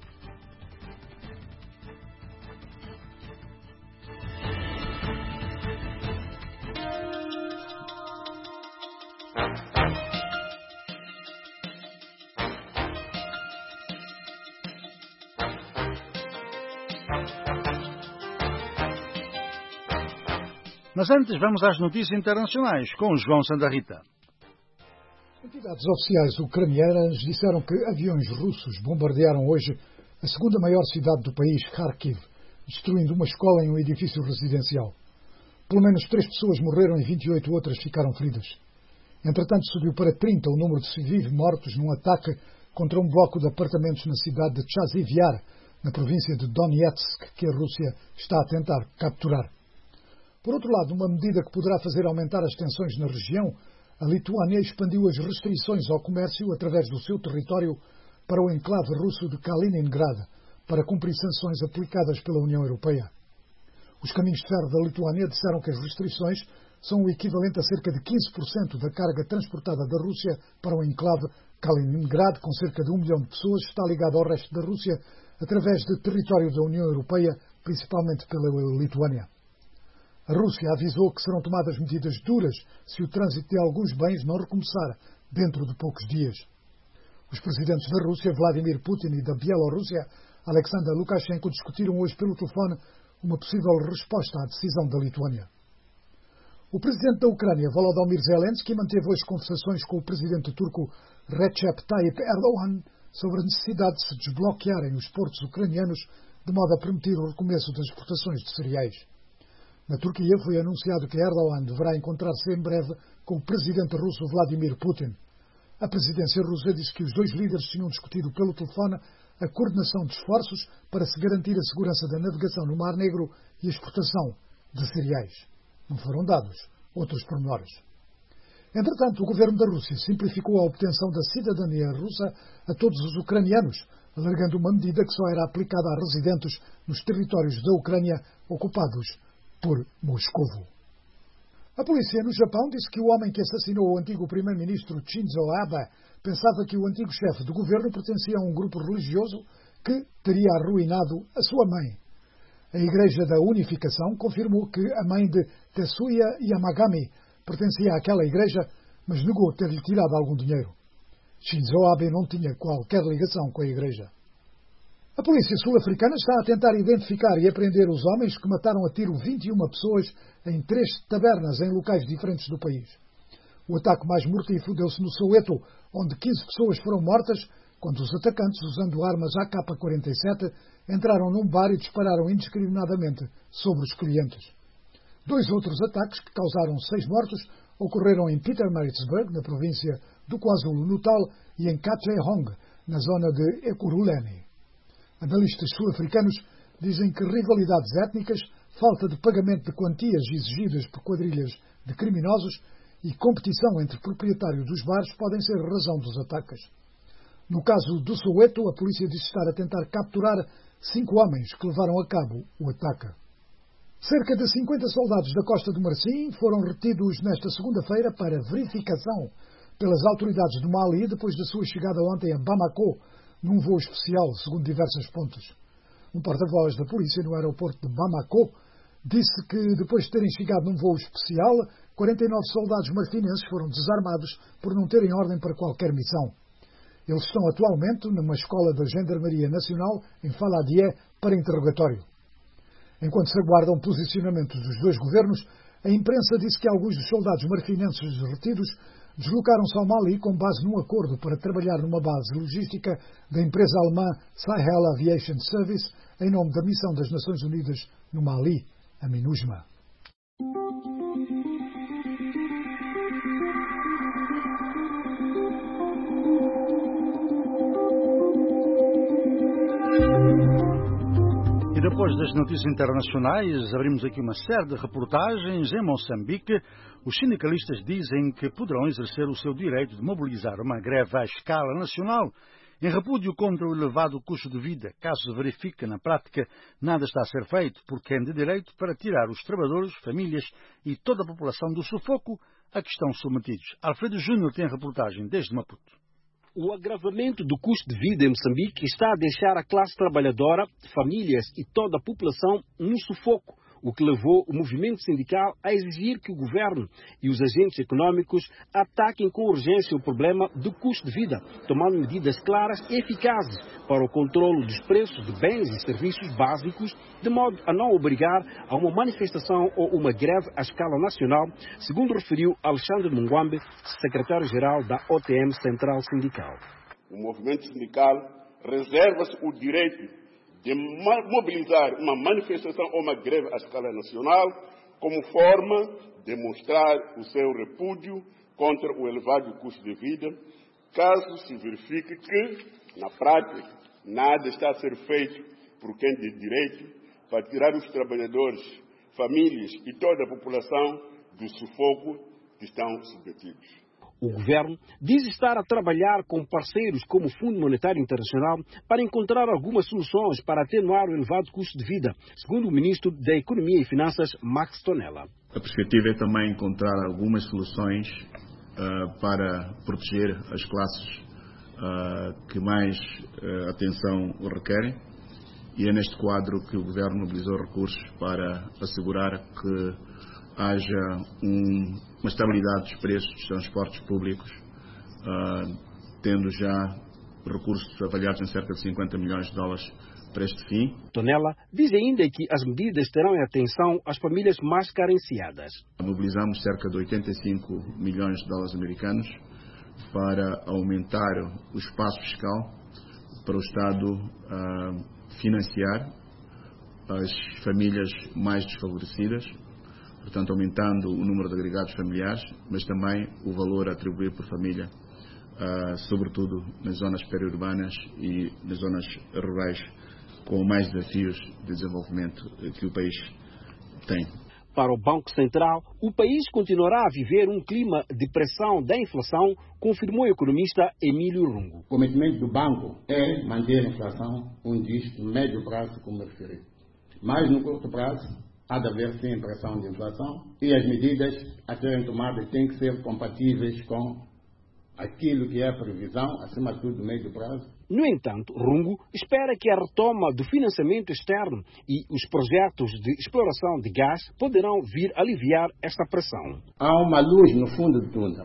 Mas antes vamos às notícias internacionais com João Santa Rita. Entidades oficiais ucranianas disseram que aviões russos bombardearam hoje a segunda maior cidade do país, Kharkiv, destruindo uma escola e um edifício residencial. Pelo menos três pessoas morreram e vinte e oito outras ficaram feridas. Entretanto, subiu para trinta o número de civis mortos num ataque contra um bloco de apartamentos na cidade de Chasiv Yar, na província de Donetsk, que a Rússia está a tentar capturar. Por outro lado, uma medida que poderá fazer aumentar as tensões na região, a Lituânia expandiu as restrições ao comércio através do seu território para o enclave russo de Kaliningrad, para cumprir sanções aplicadas pela União Europeia. Os caminhos de ferro da Lituânia disseram que as restrições são o equivalente a cerca de quinze por cento da carga transportada da Rússia para o enclave Kaliningrad, com cerca de um milhão de pessoas, está ligado ao resto da Rússia através de território da União Europeia, principalmente pela Lituânia. A Rússia avisou que serão tomadas medidas duras se o trânsito de alguns bens não recomeçar dentro de poucos dias. Os presidentes da Rússia, Vladimir Putin, e da Bielorrússia, Alexander Lukashenko, discutiram hoje pelo telefone uma possível resposta à decisão da Lituânia. O presidente da Ucrânia, Volodymyr Zelensky, manteve hoje conversações com o presidente turco Recep Tayyip Erdogan sobre a necessidade de se desbloquearem os portos ucranianos de modo a permitir o recomeço das exportações de cereais. Na Turquia foi anunciado que Erdogan deverá encontrar-se em breve com o presidente russo Vladimir Putin. A presidência russa disse que os dois líderes tinham discutido pelo telefone a coordenação de esforços para se garantir a segurança da navegação no Mar Negro e a exportação de cereais. Não foram dados outros pormenores. Entretanto, o governo da Rússia simplificou a obtenção da cidadania russa a todos os ucranianos, alargando uma medida que só era aplicada a residentes nos territórios da Ucrânia ocupados por Moscovo. A polícia no Japão disse que o homem que assassinou o antigo primeiro-ministro Shinzo Abe pensava que o antigo chefe do governo pertencia a um grupo religioso que teria arruinado a sua mãe. A Igreja da Unificação confirmou que a mãe de Tetsuya Yamagami pertencia àquela igreja, mas negou ter-lhe tirado algum dinheiro. Shinzo Abe não tinha qualquer ligação com a igreja. A polícia sul-africana está a tentar identificar e apreender os homens que mataram a tiro vinte e uma pessoas em três tabernas em locais diferentes do país. O ataque mais mortífero deu-se no Soweto, onde quinze pessoas foram mortas quando os atacantes, usando armas A K quarenta e sete, entraram num bar e dispararam indiscriminadamente sobre os clientes. Dois outros ataques, que causaram seis mortos, ocorreram em Pietermaritzburg, na província do KwaZulu-Natal, e em Katlehong, na zona de Ekurhuleni. Analistas sul-africanos dizem que rivalidades étnicas, falta de pagamento de quantias exigidas por quadrilhas de criminosos e competição entre proprietários dos bares podem ser razão dos ataques. No caso do Soweto, a polícia diz estar a tentar capturar cinco homens que levaram a cabo o ataque. Cerca de cinquenta soldados da costa do Marfim foram retidos nesta segunda-feira para verificação pelas autoridades do Mali depois da sua chegada ontem a Bamako, num voo especial, segundo diversas fontes. Um porta-voz da polícia no aeroporto de Bamako disse que, depois de terem chegado num voo especial, quarenta e nove soldados marfinenses foram desarmados por não terem ordem para qualquer missão. Eles estão atualmente numa escola da Gendarmeria Nacional em Faladié para interrogatório. Enquanto se aguardam posicionamentos dos dois governos, a imprensa disse que alguns dos soldados marfinenses retidos deslocaram-se ao Mali com base num acordo para trabalhar numa base logística da empresa alemã Sahel Aviation Service em nome da Missão das Nações Unidas no Mali, a MINUSMA. E depois das notícias internacionais, abrimos aqui uma série de reportagens. Em Moçambique, os sindicalistas dizem que poderão exercer o seu direito de mobilizar uma greve à escala nacional em repúdio contra o elevado custo de vida, caso se verifique na prática nada está a ser feito por quem de direito para tirar os trabalhadores, famílias e toda a população do sufoco a que estão submetidos. Alfredo Júnior tem a reportagem desde Maputo. O agravamento do custo de vida em Moçambique está a deixar a classe trabalhadora, famílias e toda a população num sufoco, o que levou o movimento sindical a exigir que o governo e os agentes econômicos ataquem com urgência o problema do custo de vida, tomando medidas claras e eficazes para o controlo dos preços de bens e serviços básicos, de modo a não obrigar a uma manifestação ou uma greve à escala nacional, segundo referiu Alexandre Mungwambe, secretário-geral da O T M Central Sindical. O movimento sindical reserva-se o direito de mobilizar uma manifestação ou uma greve à escala nacional como forma de mostrar o seu repúdio contra o elevado custo de vida, caso se verifique que, na prática, nada está a ser feito por quem tem direito para tirar os trabalhadores, famílias e toda a população do sufoco que estão submetidos. O governo diz estar a trabalhar com parceiros como o Fundo Monetário Internacional para encontrar algumas soluções para atenuar o elevado custo de vida, segundo o ministro da Economia e Finanças, Max Tonella. A perspectiva é também encontrar algumas soluções uh, para proteger as classes uh, que mais uh, atenção requerem, e é neste quadro que o governo mobilizou recursos para assegurar que haja um, uma estabilidade dos preços dos transportes públicos, uh, tendo já recursos avaliados em cerca de cinquenta milhões de dólares para este fim. Tonella diz ainda que as medidas terão em atenção as famílias mais carenciadas. Mobilizamos cerca de oitenta e cinco milhões de dólares americanos para aumentar o espaço fiscal para o Estado uh, financiar as famílias mais desfavorecidas, portanto aumentando o número de agregados familiares, mas também o valor a atribuir por família, uh, sobretudo nas zonas periurbanas e nas zonas rurais, com mais desafios de desenvolvimento que o país tem. Para o Banco Central, o país continuará a viver um clima de pressão da inflação, confirmou o economista Emílio Rungo. O comprometimento do banco é manter a inflação um dígito no médio prazo, como referi. Mas no curto prazo, há de haver sim pressão de inflação e as medidas a serem tomadas têm que ser compatíveis com aquilo que é a previsão, acima de tudo, do médio prazo. No entanto, Rungo espera que a retoma do financiamento externo e os projetos de exploração de gás poderão vir aliviar esta pressão. Há uma luz no fundo do túnel,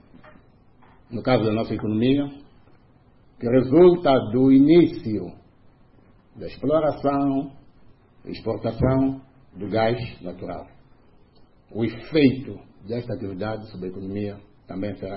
no caso da nossa economia, que resulta do início da exploração e exportação do gás natural. O efeito desta atividade sobre a economia também será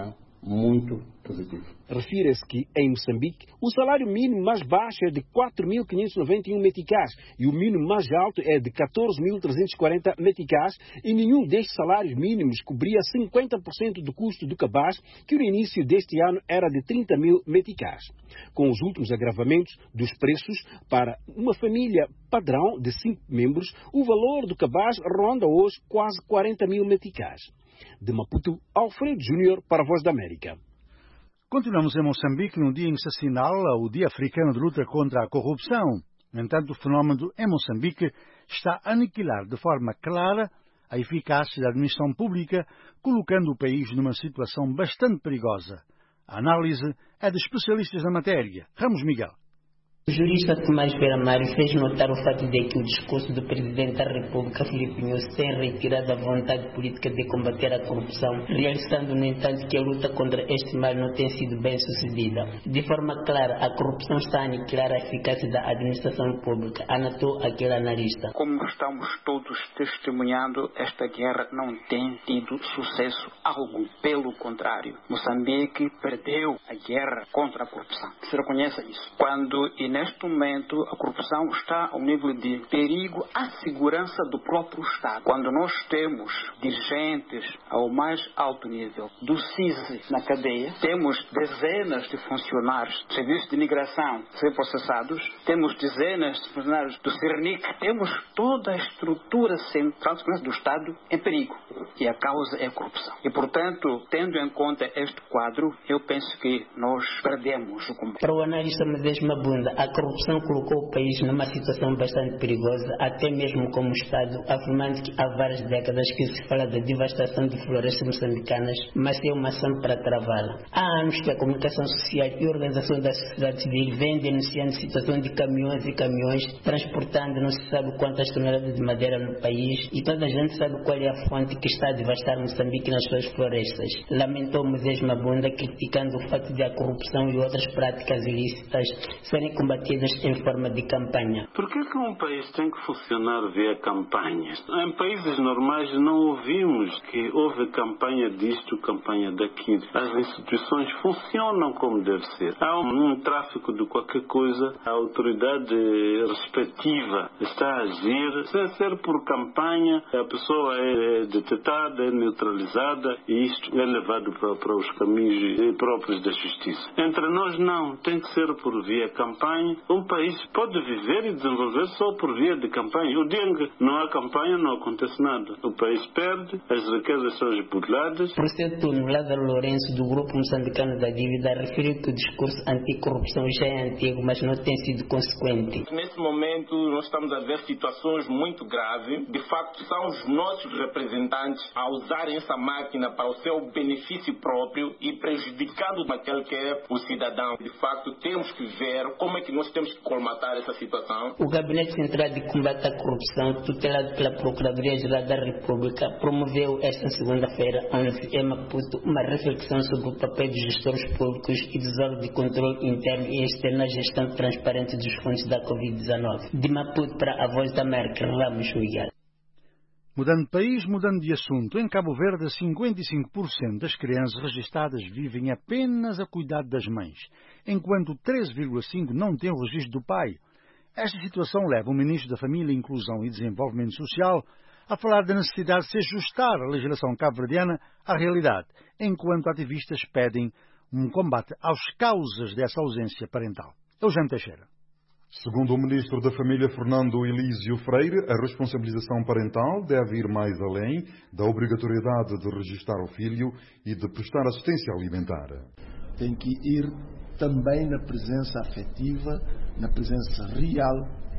muito positivo. Refira-se que, em Moçambique, o salário mínimo mais baixo é de quatro mil quinhentos e noventa e um meticais e o mínimo mais alto é de catorze mil trezentos e quarenta meticais, e nenhum destes salários mínimos cobria cinquenta por cento do custo do cabaz, que no início deste ano era de trinta mil meticais. Com os últimos agravamentos dos preços, para uma família padrão de cinco membros, o valor do cabaz ronda hoje quase quarenta mil meticais. De Maputo, Alfredo Júnior para a Voz da América. Continuamos em Moçambique no dia em que se assinala o Dia Africano de Luta contra a Corrupção. No entanto, o fenómeno em Moçambique está a aniquilar de forma clara a eficácia da administração pública, colocando o país numa situação bastante perigosa. A análise é de especialistas na matéria. Ramos Miguel. O jurista Tomás Vera Mário fez notar o fato de que o discurso do Presidente da República, Filipe Nyusi, tem retirado a vontade política de combater a corrupção, realçando, no entanto, que a luta contra este mal não tem sido bem sucedida. De forma clara, a corrupção está a aniquilar a eficácia da administração pública, anotou aquele analista. Como estamos todos testemunhando, esta guerra não tem tido sucesso algum. Pelo contrário, Moçambique perdeu a guerra contra a corrupção. Se reconheça isso. Quando e neste momento, a corrupção está ao nível de perigo à segurança do próprio Estado. Quando nós temos dirigentes ao mais alto nível do C I S I na cadeia, temos dezenas de funcionários do Serviço de Imigração ser processados, temos dezenas de funcionários do CERNIC, temos toda a estrutura central de segurança do Estado em perigo. E a causa é a corrupção. E, portanto, tendo em conta este quadro, eu penso que nós perdemos o combate. Para o analista Medeiros Mabunda, a corrupção colocou o país numa situação bastante perigosa, até mesmo como Estado, afirmando que há várias décadas que se fala da devastação de florestas moçambicanas, mas é uma ação para travá-la. Há anos que a comunicação social e a organização da sociedade civil vem denunciando a situação de caminhões e caminhões transportando não se sabe quantas toneladas de madeira no país, e toda a gente sabe qual é a fonte que está a devastar Moçambique nas suas florestas. Lamentou Moisés Mabunda, criticando o fato de a corrupção e outras práticas ilícitas serem combatidas em forma de campanha. Por que que um país tem que funcionar via campanhas? Em países normais não ouvimos que houve campanha disto, campanha daquilo. As instituições funcionam como deve ser. Há um, um tráfico de qualquer coisa, a autoridade respectiva está a agir, sem ser por campanha, a pessoa é detectada, é neutralizada e isto é levado para, para os caminhos próprios da justiça. Entre nós não, tem que ser por via campanha. Um país pode viver e desenvolver só por via de campanha. O dia em que não há campanha não acontece nada. O país perde, as riquezas são esbulhadas. Por seu turno, Lázaro Lourenço, do Grupo Moçambicano da Dívida, referiu que o discurso anticorrupção já é antigo, mas não tem sido consequente. Nesse momento, nós estamos a ver situações muito graves. De facto, são os nossos representantes a usarem essa máquina para o seu benefício próprio e prejudicando aquele que é o cidadão. De facto, temos que ver como é que nós temos que colmatar essa situação. O Gabinete Central de Combate à Corrupção, tutelado pela Procuradoria-Geral da República, promoveu esta segunda-feira, em Maputo, uma reflexão sobre o papel dos gestores públicos e dos órgãos de controle interno e externo na gestão transparente dos fundos da covid dezenove. De Maputo para a Voz da América, Ramos Miguel. Mudando de país, mudando de assunto, em Cabo Verde, cinquenta e cinco por cento das crianças registadas vivem apenas a cuidado das mães, enquanto treze vírgula cinco por cento não têm o registro do pai. Esta situação leva o Ministro da Família, Inclusão e Desenvolvimento Social a falar da necessidade de se ajustar a legislação cabo-verdiana à realidade, enquanto ativistas pedem um combate às causas dessa ausência parental. Eugênio Teixeira. Segundo o Ministro da Família, Fernando Elísio Freire, a responsabilização parental deve ir mais além da obrigatoriedade de registrar o filho e de prestar assistência alimentar. Tem que ir também na presença afetiva, na presença real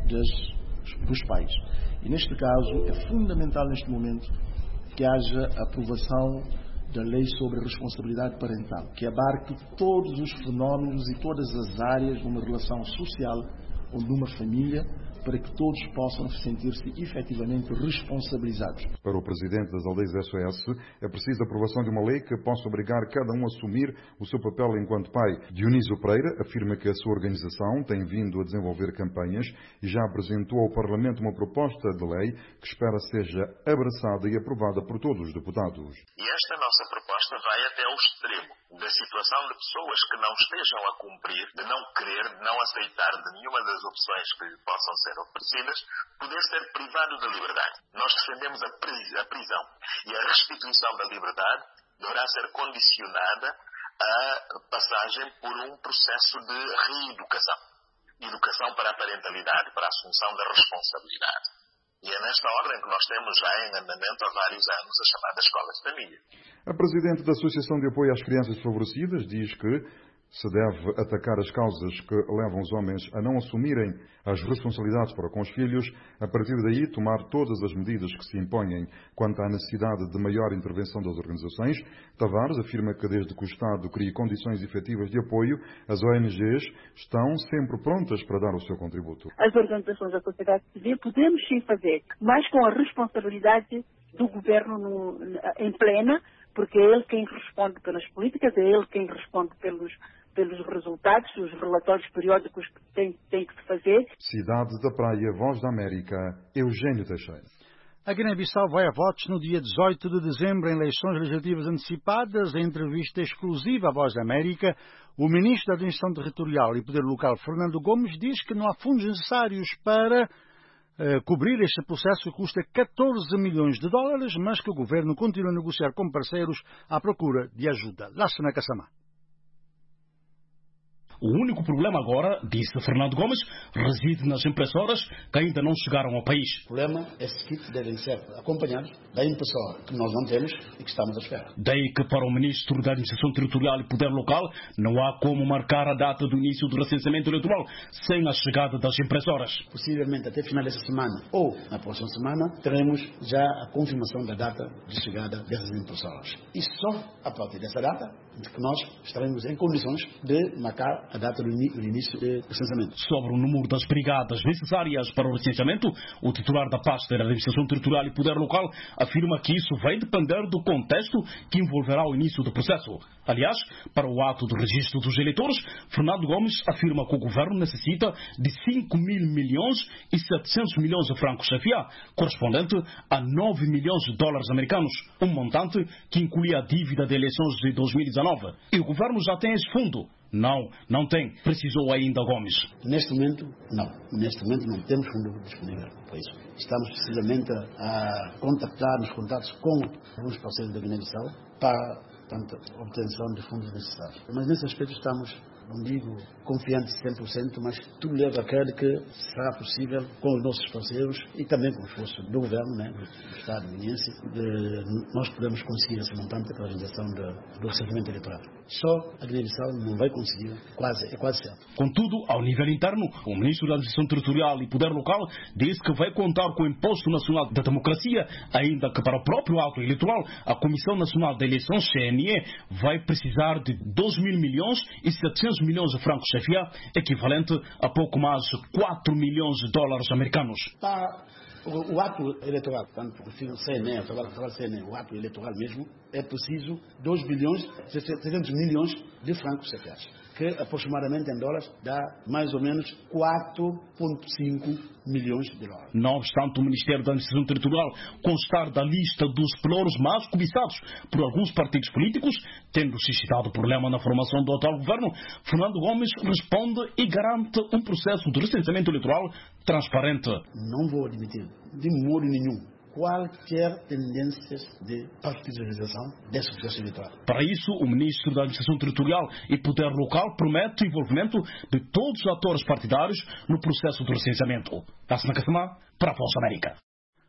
das, dos pais. E neste caso é fundamental neste momento que haja aprovação da lei sobre a responsabilidade parental, que abarque todos os fenómenos e todas as áreas de uma relação social ou numa família, para que todos possam sentir-se efetivamente responsabilizados. Para o Presidente das Aldeias S O S, é preciso a aprovação de uma lei que possa obrigar cada um a assumir o seu papel enquanto pai. Dionísio Pereira afirma que a sua organização tem vindo a desenvolver campanhas e já apresentou ao Parlamento uma proposta de lei que espera seja abraçada e aprovada por todos os deputados. E esta nossa proposta vai até ao extremo de da situação de pessoas que não estejam a cumprir, de não querer, de não aceitar de nenhuma das opções que possam ser oferecidas, poder ser privado da liberdade. Nós defendemos a prisão e a restituição da liberdade deverá ser condicionada à passagem por um processo de reeducação. Educação para a parentalidade, para a assunção da responsabilidade. E é nesta ordem que nós temos já em andamento há vários anos a chamada Escola de Família. A Presidente da Associação de Apoio às Crianças Desfavorecidas diz que se deve atacar as causas que levam os homens a não assumirem as responsabilidades para com os filhos, a partir daí tomar todas as medidas que se impõem quanto à necessidade de maior intervenção das organizações. Tavares afirma que desde que o Estado crie condições efetivas de apoio, as O N Gs estão sempre prontas para dar o seu contributo. As organizações da sociedade civil podemos sim fazer, mas com a responsabilidade do governo no, em plena, porque é ele quem responde pelas políticas, é ele quem responde pelos, pelos resultados, os relatórios periódicos que tem, tem que se fazer. Cidade da Praia, Voz da América, Eugênio Teixeira. A Guiné-Bissau vai a votos no dia dezoito de dezembro em eleições legislativas antecipadas. Em entrevista exclusiva à Voz da América, o ministro da Administração Territorial e Poder Local, Fernando Gomes, diz que não há fundos necessários para Uh, cobrir este processo que custa catorze milhões de dólares, mas que o governo continua a negociar com parceiros à procura de ajuda. Lassana Kassamá. O único problema agora, disse Fernando Gomes, reside nas impressoras que ainda não chegaram ao país. O problema, esses kits devem ser acompanhados da impressora que nós não temos e que estamos à espera. Daí que para o Ministro da Administração Territorial e Poder Local não há como marcar a data do início do recenseamento eleitoral sem a chegada das impressoras. Possivelmente até final desta semana ou na próxima semana teremos já a confirmação da data de chegada dessas impressoras. E só a partir dessa data que nós estaremos em condições de marcar a data do início do recenseamento. Sobre o número das brigadas necessárias para o recenseamento, o titular da pasta da Administração Territorial e Poder Local afirma que isso vai depender do contexto que envolverá o início do processo. Aliás, para o ato de registro dos eleitores, Fernando Gomes afirma que o governo necessita de cinco mil milhões e setecentos milhões de francos C F A, correspondente a nove milhões de dólares americanos, um montante que inclui a dívida de eleições de dois mil e dezenove. E o governo já tem esse fundo. Não, não tem, precisou ainda Gomes. Neste momento, não. Neste momento não temos fundo disponível para isso. Estamos precisamente a contactar, nos contatos com alguns parceiros da Guiné-Bissau para, portanto, a obtenção de fundos necessários. Mas nesse aspecto estamos, não digo confiantes cem por cento, mas tudo leva a crer que será possível com os nossos parceiros e também com o esforço do governo, né, do Estado guineense, de nós podemos conseguir esse montante para a realização de, do recenseamento eleitoral. Só a Guiné-Bissau não vai conseguir, quase, é quase certo. Contudo, ao nível interno, o Ministro da Administração Territorial e Poder Local disse que vai contar com o Imposto Nacional da Democracia, ainda que para o próprio ato eleitoral, a Comissão Nacional de Eleições, C N E, vai precisar de dois mil milhões e setecentos milhões de francos C F A, equivalente a pouco mais de quatro milhões de dólares americanos. Para o, o ato eleitoral, tanto o C N E, o trabalho do C N E, o ato eleitoral mesmo, é preciso dois bilhões e setecentos milhões de francos C F A, que aproximadamente em dólares dá mais ou menos quatro vírgula cinco milhões de dólares. Não obstante o Ministério da Administração Territorial constar da lista dos pelouros mais cobiçados por alguns partidos políticos, tendo suscitado problema na formação do atual governo, Fernando Gomes responde e garante um processo de recenseamento eleitoral transparente. Não vou admitir, de modo nenhum, qualquer tendência de partidarização desse processo eleitoral. Para isso, o Ministro da Administração Territorial e Poder Local promete o envolvimento de todos os atores partidários no processo de recenseamento. Lassana Kassamá, para a Voz da América.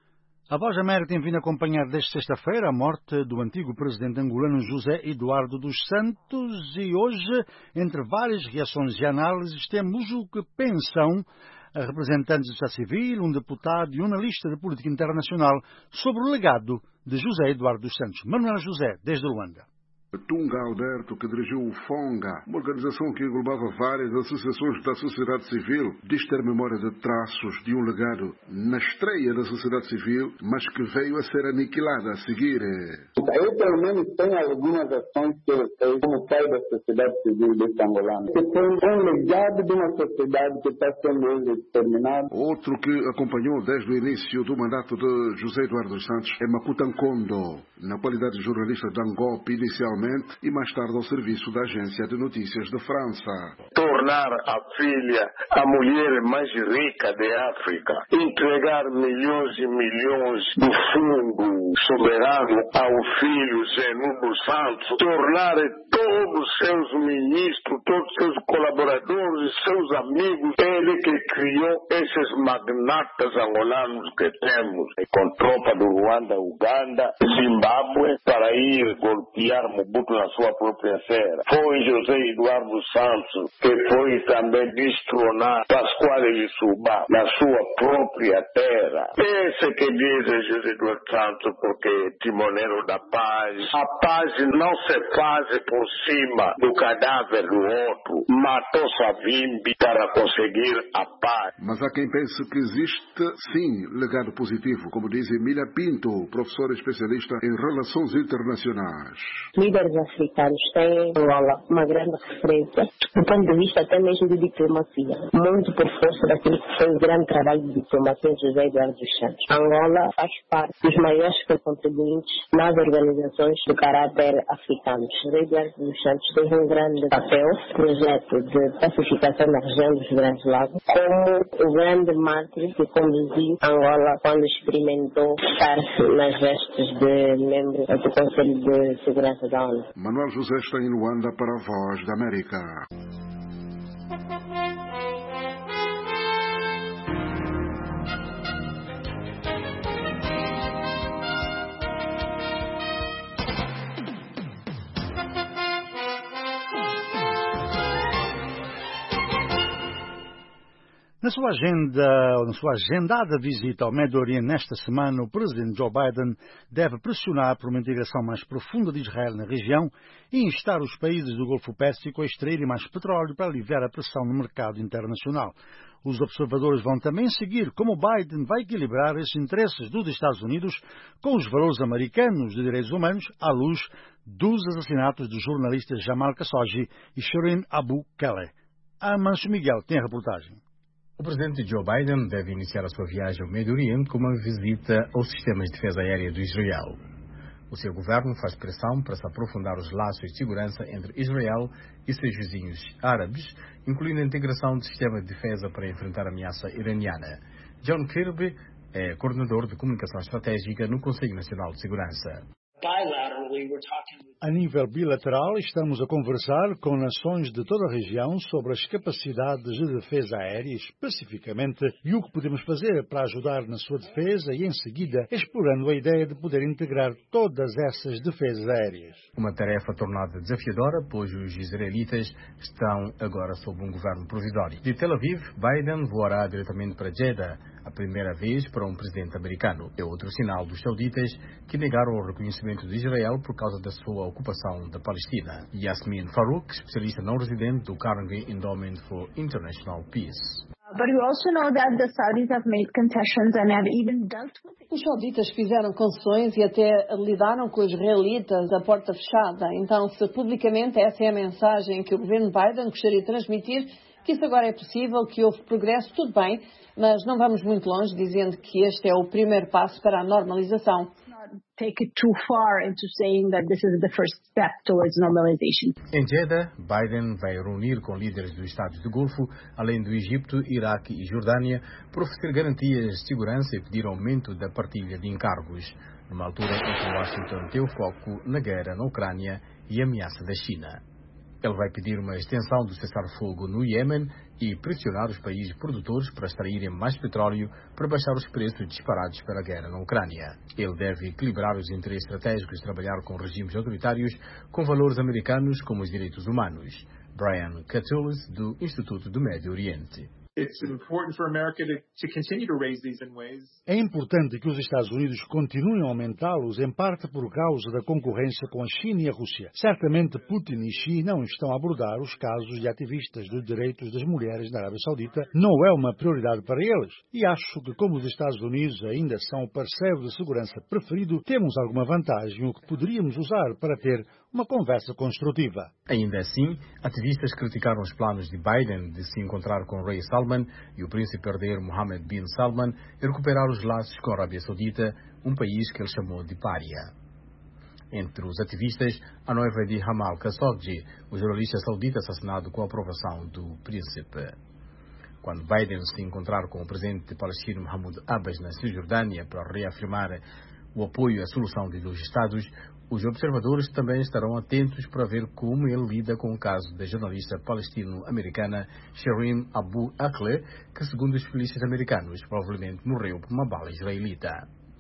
A Voz da América tem vindo acompanhar desde sexta-feira a morte do antigo presidente angolano José Eduardo dos Santos e hoje, entre várias reações e análises, temos o que pensam representantes da sociedade civil, um deputado e um analista de política internacional sobre o legado de José Eduardo dos Santos. Manuel José, desde Luanda. Tunga Alberto, que dirigiu o FONGA, uma organização que englobava várias associações da sociedade civil, diz ter memória de traços de um legado na estreia da sociedade civil, mas que veio a ser aniquilada a seguir. Eu, pelo menos, tenho algumas ações que eu sei como pai da sociedade civil deste angolano, que foi um legado de uma sociedade que está sendo exterminada. Outro que acompanhou desde o início do mandato de José Eduardo dos Santos é Makuta Nkondo, na qualidade de jornalista da Angola inicialmente. oficialmente e mais tarde ao serviço da agência de notícias de França. Tornar a filha a mulher mais rica da África, entregar milhões e milhões do fundo soberano ao filho Zé Nuno Santos, tornar todos os seus ministros, todos os seus colaboradores, seus amigos, ele que criou esses magnatas angolanos que temos, com tropa do Ruanda, Uganda, Zimbábue, para ir golpear Mobutu na sua própria terra. Foi José Eduardo Santos que foi também destronar Pascoal de Subá na sua própria terra. Esse que diz José Eduardo Santos porque é timoneiro da paz. A paz não se faz por cima do cadáver do outro. Matou Savimbi para conseguir a paz. Mas há quem pense que existe, sim, legado positivo, como diz Emília Pinto, professora especialista em relações internacionais. Líderes africanos têm Angola uma grande referência do ponto de vista até mesmo de diplomacia, muito por força daquilo que foi o grande trabalho de diplomacia de José Eduardo dos Santos. Angola faz parte dos maiores contribuintes nas organizações de caráter africano. José Eduardo dos Santos teve um grande papel, projeto de pacificação na região dos Grandes Lagos, como o grande mártir que conduziu Angola quando experimentou estar nas vestes de membro do Conselho de Segurança da ONU. Manuel José está em Luanda para a Voz da América. Na sua agenda, ou na sua agendada visita ao Médio Oriente nesta semana, o presidente Joe Biden deve pressionar por uma integração mais profunda de Israel na região e instar os países do Golfo Pérsico a extraírem mais petróleo para aliviar a pressão no mercado internacional. Os observadores vão também seguir como Biden vai equilibrar esses interesses dos Estados Unidos com os valores americanos de direitos humanos à luz dos assassinatos dos jornalistas Jamal Khashoggi e Shireen Abu Akleh. Amancio Miguel tem a reportagem. O presidente Joe Biden deve iniciar a sua viagem ao Médio Oriente com uma visita aos sistemas de defesa aérea do Israel. O seu governo faz pressão para se aprofundar os laços de segurança entre Israel e seus vizinhos árabes, incluindo a integração do sistema de defesa para enfrentar a ameaça iraniana. John Kirby é coordenador de comunicação estratégica no Conselho Nacional de Segurança. A nível bilateral, estamos a conversar com nações de toda a região sobre as capacidades de defesa aérea, especificamente, e o que podemos fazer para ajudar na sua defesa e, em seguida, explorando a ideia de poder integrar todas essas defesas aéreas. Uma tarefa tornada desafiadora, pois os israelitas estão agora sob um governo provisório. De Tel Aviv, Biden voará diretamente para Jeddah, a primeira vez para um presidente americano. É outro sinal dos sauditas que negaram o reconhecimento de Israel por causa da sua ocupação da Palestina. Yasmin Farouk, especialista não residente do Carnegie Endowment for International Peace. But we also know that the Saudis have made concessions and have even dealt with it. Os sauditas fizeram concessões e até lidaram com os israelitas a porta fechada. Então, se publicamente essa é a mensagem que o governo Biden gostaria de transmitir, que isso agora é possível, que houve progresso, tudo bem, mas não vamos muito longe dizendo que este é o primeiro passo para a normalização. Take it too far into saying that this is the first step towards normalization. Em Jeddah, Biden vai reunir com líderes dos Estados do Golfo, além do Egito, Iraque e Jordânia, para oferecer garantias de segurança e pedir aumento da partilha de encargos, numa altura em que Washington tem o foco na guerra na Ucrânia e a ameaça da China. Ele vai pedir uma extensão do cessar-fogo no Iêmen e pressionar os países produtores para extraírem mais petróleo para baixar os preços disparados pela guerra na Ucrânia. Ele deve equilibrar os interesses estratégicos de trabalhar com regimes autoritários com valores americanos como os direitos humanos. Brian Catullus, do Instituto do Médio Oriente. É importante que os Estados Unidos continuem a aumentá-los, em parte por causa da concorrência com a China e a Rússia. Certamente Putin e Xi não estão a abordar os casos de ativistas dos direitos das mulheres na Arábia Saudita. Não é uma prioridade para eles. E acho que, como os Estados Unidos ainda são o parceiro de segurança preferido, temos alguma vantagem, o que poderíamos usar para ter uma conversa construtiva. Ainda assim, ativistas criticaram os planos de Biden de se encontrar com o rei Salman e o príncipe herdeiro Mohammed bin Salman e recuperar os laços com a Arábia Saudita, um país que ele chamou de pária. Entre os ativistas, a noiva de Jamal Khashoggi, o jornalista saudita assassinado com a aprovação do príncipe. Quando Biden se encontrar com o presidente palestino Mahmoud Abbas na Cisjordânia para reafirmar o apoio à solução de dois Estados, os observadores também estarão atentos para ver como ele lida com o caso da jornalista palestino-americana Shireen Abu Akleh, que, segundo os polícias americanos, provavelmente morreu por uma bala israelita.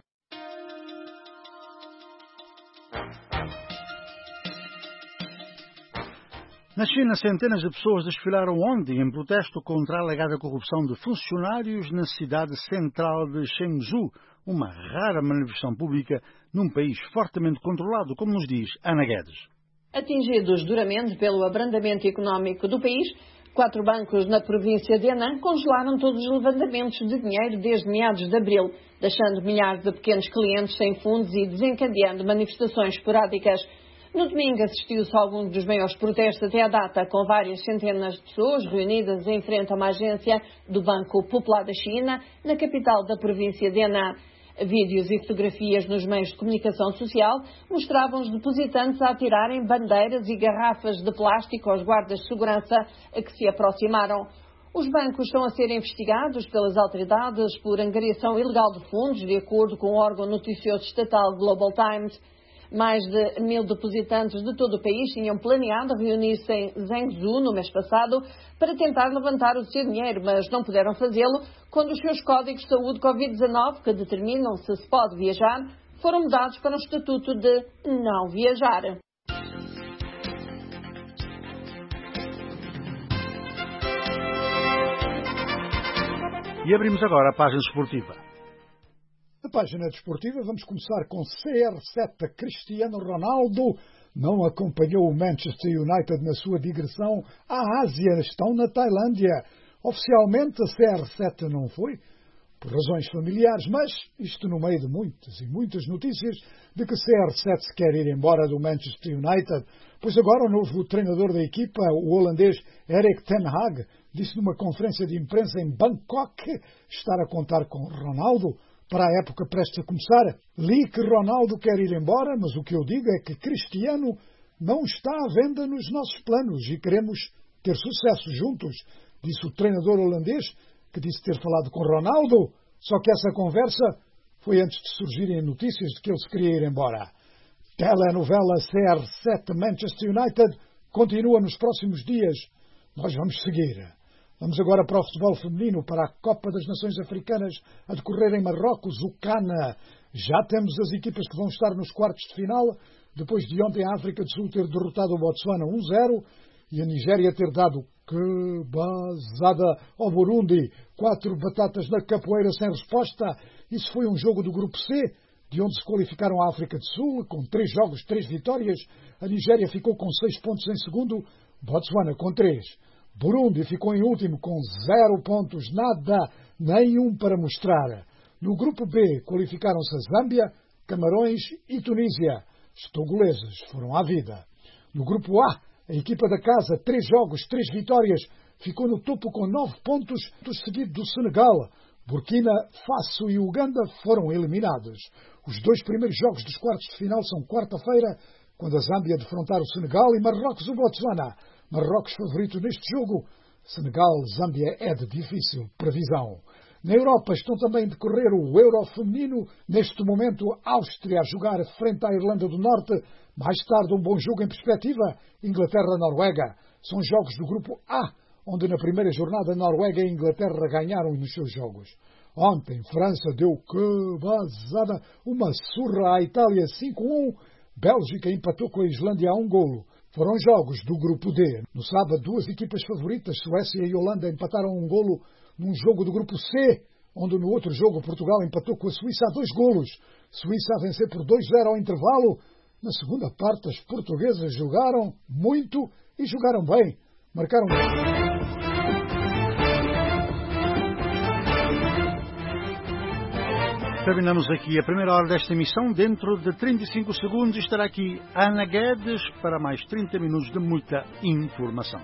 Na China, centenas de pessoas desfilaram ontem em protesto contra a alegada corrupção de funcionários na cidade central de Chengzhou, uma rara manifestação pública num país fortemente controlado, como nos diz Ana Guedes. Atingidos duramente pelo abrandamento económico do país, quatro bancos na província de Henan congelaram todos os levantamentos de dinheiro desde meados de abril, deixando milhares de pequenos clientes sem fundos e desencadeando manifestações esporádicas. No domingo assistiu-se a alguns dos maiores protestos até à data, com várias centenas de pessoas reunidas em frente a uma agência do Banco Popular da China, na capital da província de Henan. Vídeos e fotografias nos meios de comunicação social mostravam os depositantes a atirarem bandeiras e garrafas de plástico aos guardas de segurança a que se aproximaram. Os bancos estão a ser investigados pelas autoridades por angariação ilegal de fundos, de acordo com o órgão noticioso estatal Global Times. Mais de mil depositantes de todo o país tinham planeado reunir-se em Zhengzhou no mês passado para tentar levantar o seu dinheiro, mas não puderam fazê-lo quando os seus códigos de saúde covid dezanove, que determinam se se pode viajar, foram mudados para um estatuto de não viajar. E abrimos agora a página esportiva. Na página desportiva vamos começar com C R sete. Cristiano Ronaldo não acompanhou o Manchester United na sua digressão à Ásia, estão na Tailândia. Oficialmente a C R sete não foi, por razões familiares, mas isto no meio de muitas e muitas notícias de que C R sete se quer ir embora do Manchester United, pois agora o novo treinador da equipa, o holandês Erik ten Hag, disse numa conferência de imprensa em Bangkok estar a contar com Ronaldo para a época prestes a começar. Li que Ronaldo quer ir embora, mas o que eu digo é que Cristiano não está à venda nos nossos planos e queremos ter sucesso juntos, disse o treinador holandês, que disse ter falado com Ronaldo, só que essa conversa foi antes de surgirem notícias de que ele se queria ir embora. Telenovela C R sete Manchester United continua nos próximos dias. Nós vamos seguir. Vamos agora para o futebol feminino, para a Copa das Nações Africanas a decorrer em Marrocos, o Cana. Já temos as equipas que vão estar nos quartos de final, depois de ontem a África do Sul ter derrotado o Botsuana um zero e a Nigéria ter dado que basada ao Burundi, quatro batatas na capoeira sem resposta. Isso foi um jogo do Grupo C, de onde se qualificaram a África do Sul, com três jogos, três vitórias. A Nigéria ficou com seis pontos em segundo, Botsuana com três. Burundi ficou em último com zero pontos, nada, nenhum para mostrar. No grupo B qualificaram-se a Zâmbia, Camarões e Tunísia. Os togoleses foram à vida. No grupo A, a equipa da casa, três jogos, três vitórias, ficou no topo com nove pontos, seguido do Senegal. Burkina Faso e Uganda foram eliminados. Os dois primeiros jogos dos quartos de final são quarta-feira, quando a Zâmbia defrontar o Senegal e Marrocos o Botsuana. Marrocos favorito neste jogo. Senegal, Zâmbia é de difícil previsão. Na Europa estão também a decorrer o Euro feminino. Neste momento, a Áustria a jogar frente à Irlanda do Norte. Mais tarde, um bom jogo em perspectiva. Inglaterra-Noruega. São jogos do grupo A, onde na primeira jornada Noruega e Inglaterra ganharam nos seus jogos. Ontem, França deu que vazada uma surra à Itália cinco a um. Bélgica empatou com a Islândia a um golo. Foram jogos do grupo D. No sábado, duas equipas favoritas, Suécia e Holanda, empataram um golo num jogo do grupo C, onde no outro jogo Portugal empatou com a Suíça a dois golos. Suíça a vencer por dois a zero ao intervalo. Na segunda parte, as portuguesas jogaram muito e jogaram bem. Marcaram... Terminamos aqui a primeira hora desta emissão. Dentro de trinta e cinco segundos estará aqui Ana Guedes para mais trinta minutos de muita informação.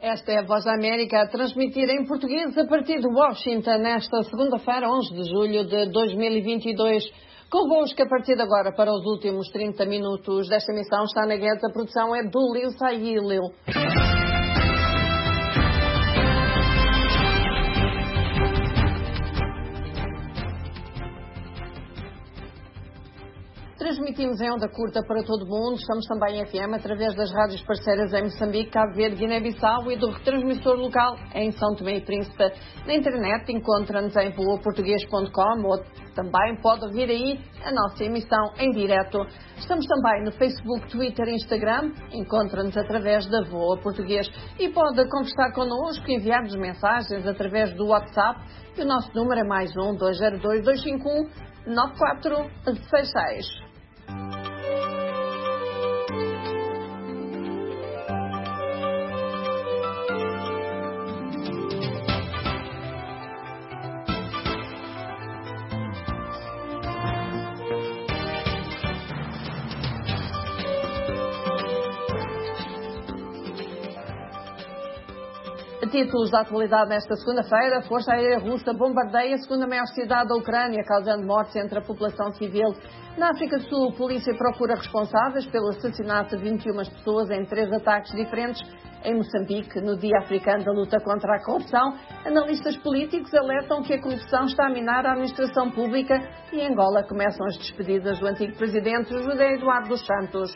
Esta é a Voz da América a transmitir em português a partir de Washington nesta segunda-feira, onze de julho de dois mil e vinte e dois. Convosco a partir de agora para os últimos trinta minutos desta emissão está na Guedes. A produção é do Lil Saílil. Transmitimos em onda curta para todo o mundo. Estamos também em F M através das rádios parceiras em Moçambique, Cabo Verde, Guiné-Bissau e do retransmissor local em São Tomé e Príncipe. Na internet encontra-nos em voa português ponto com ou também pode ouvir aí a nossa emissão em direto. Estamos também no Facebook, Twitter e Instagram. Encontra-nos através da Voa Português e pode conversar connosco, enviar-nos mensagens através do WhatsApp. E o nosso número é mais um dois zero dois, dois cinco um, nove quatro seis seis. Títulos da atualidade nesta segunda-feira. A Força Aérea Russa bombardeia a segunda maior cidade da Ucrânia, causando mortes entre a população civil. Na África do Sul, a polícia procura responsáveis pelo assassinato de vinte e uma pessoas em três ataques diferentes. Em Moçambique, no Dia Africano da Luta contra a Corrupção, analistas políticos alertam que a corrupção está a minar a administração pública e em Angola começam as despedidas do antigo presidente José Eduardo dos Santos.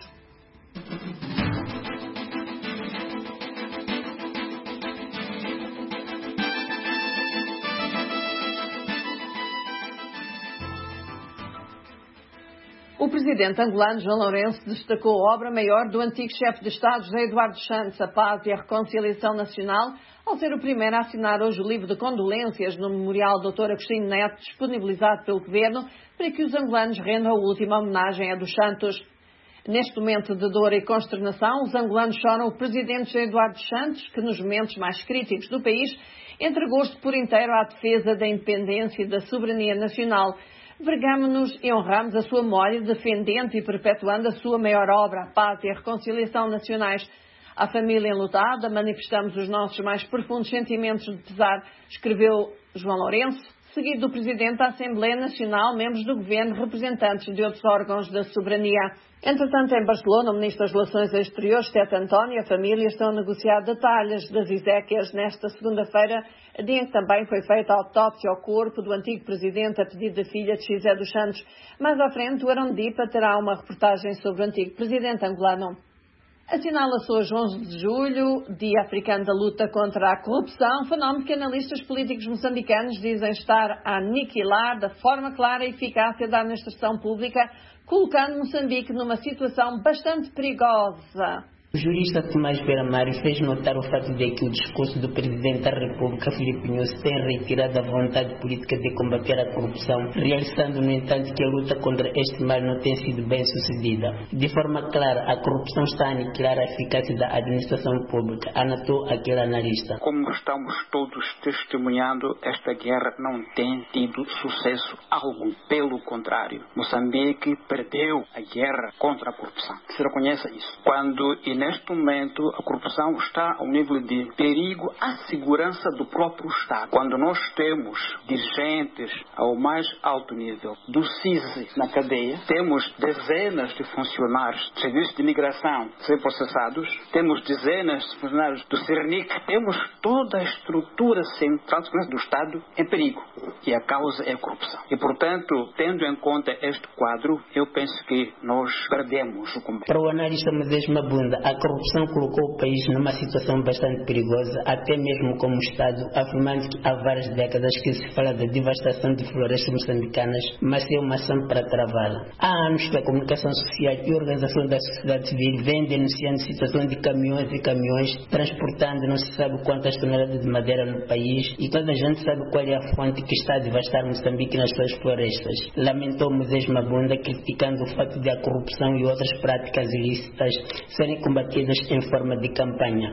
O presidente angolano João Lourenço destacou a obra maior do antigo chefe de Estado José Eduardo dos Santos, a paz e a reconciliação nacional, ao ser o primeiro a assinar hoje o livro de condolências no Memorial doutor Agostinho Neto, disponibilizado pelo Governo, para que os angolanos rendam a última homenagem a dos Santos. Neste momento de dor e consternação, os angolanos choram o presidente José Eduardo dos Santos, que nos momentos mais críticos do país entregou-se por inteiro à defesa da independência e da soberania nacional. Vergamo-nos e honramos a sua memória, defendendo e perpetuando a sua maior obra, a paz e a reconciliação nacionais. À família enlutada, manifestamos os nossos mais profundos sentimentos de pesar, escreveu João Lourenço, seguido do Presidente da Assembleia Nacional, membros do Governo, representantes de outros órgãos da soberania. Entretanto, em Barcelona, o Ministro das Relações Exteriores, Tete António, e a família estão a negociar detalhes das exéquias nesta segunda-feira, dia em que também foi feita a autópsia ao corpo do antigo Presidente a pedido da filha de José dos Santos. Mais à frente, o Arondipa terá uma reportagem sobre o antigo Presidente angolano. Assinala-se hoje, onze de julho, Dia Africano da Luta contra a Corrupção, fenómeno que analistas políticos moçambicanos dizem estar a aniquilar da forma clara e eficácia da administração pública, colocando Moçambique numa situação bastante perigosa. O jurista Tomás Vera Mário fez notar o fato de que o discurso do Presidente da República, Filipe Nyusi, tem retirado a vontade política de combater a corrupção, realçando, no entanto, que a luta contra este mal não tem sido bem sucedida. De forma clara, a corrupção está a aniquilar a eficácia da administração pública, anotou aquele analista. Como estamos todos testemunhando, esta guerra não tem tido sucesso algum. Pelo contrário, Moçambique perdeu a guerra contra a corrupção. Se reconheça isso. Quando e neste momento, a corrupção está ao nível de perigo à segurança do próprio Estado. Quando nós temos dirigentes ao mais alto nível do C I S I na cadeia, temos dezenas de funcionários do Serviço de Imigração ser processados, temos dezenas de funcionários do CERNIC, temos toda a estrutura central de segurança do Estado em perigo. E a causa é a corrupção. E, portanto, tendo em conta este quadro, eu penso que nós perdemos o combate. Para o analista Medeiros Mabunda, a corrupção colocou o país numa situação bastante perigosa, até mesmo como Estado, afirmando que há várias décadas que se fala da devastação de florestas moçambicanas, mas é uma ação para travá-la. Há anos que a comunicação social e a organização da sociedade civil vêm denunciando situação de caminhões e caminhões transportando não se sabe quantas toneladas de madeira no país, e toda a gente sabe qual é a fonte que está a devastar Moçambique nas suas florestas. Lamentou Medeiros Mabunda, criticando o fato de a corrupção e outras práticas ilícitas serem combatidas em forma de campanha.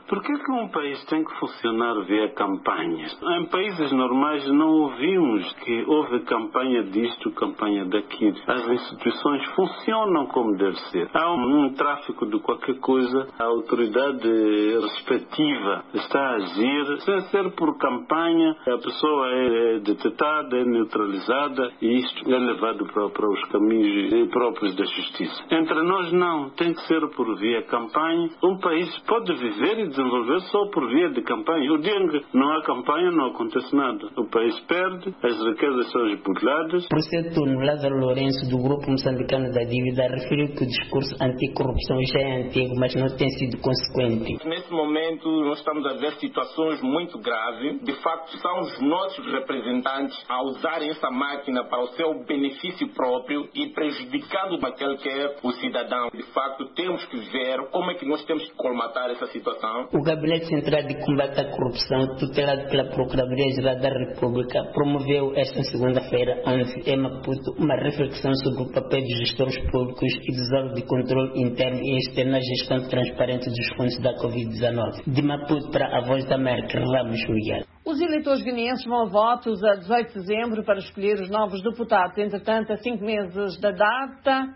Por que que um país tem que funcionar via campanhas? Em países normais não ouvimos que houve campanha disto, campanha daquilo. As instituições funcionam como deve ser. Há um, um tráfico de qualquer coisa, a autoridade respectiva está a agir, sem ser por campanha, a pessoa é detectada, é neutralizada e isto é levado para, para os caminhos próprios da justiça. Entre nós não, tem que ser por via campanha. Um país pode viver e desenvolver só por via de campanha. O dia em que não há campanha não acontece nada. O país perde, as riquezas são esbulhadas. Por ser turno, Lázaro Lourenço, do Grupo Moçambicano da Dívida, referiu que o discurso anticorrupção já é antigo, mas não tem sido consequente. Nesse momento, nós estamos a ver situações muito graves. De facto, são os nossos representantes a usarem essa máquina para o seu benefício próprio e prejudicando aquele que é o cidadão. De facto, temos que ver como é que nós temos que colmatar essa situação. O Gabinete Central de Combate à Corrupção, tutelado pela Procuradoria-Geral da República, promoveu esta segunda-feira, em Maputo, uma reflexão sobre o papel dos gestores públicos e dos órgãos de controle interno e externo na gestão transparente dos fundos da covid dezenove. De Maputo para a Voz da América, Ramos Miguel. Os eleitores guineenses vão a votos a dezoito de dezembro para escolher os novos deputados. Entretanto, a cinco meses da data,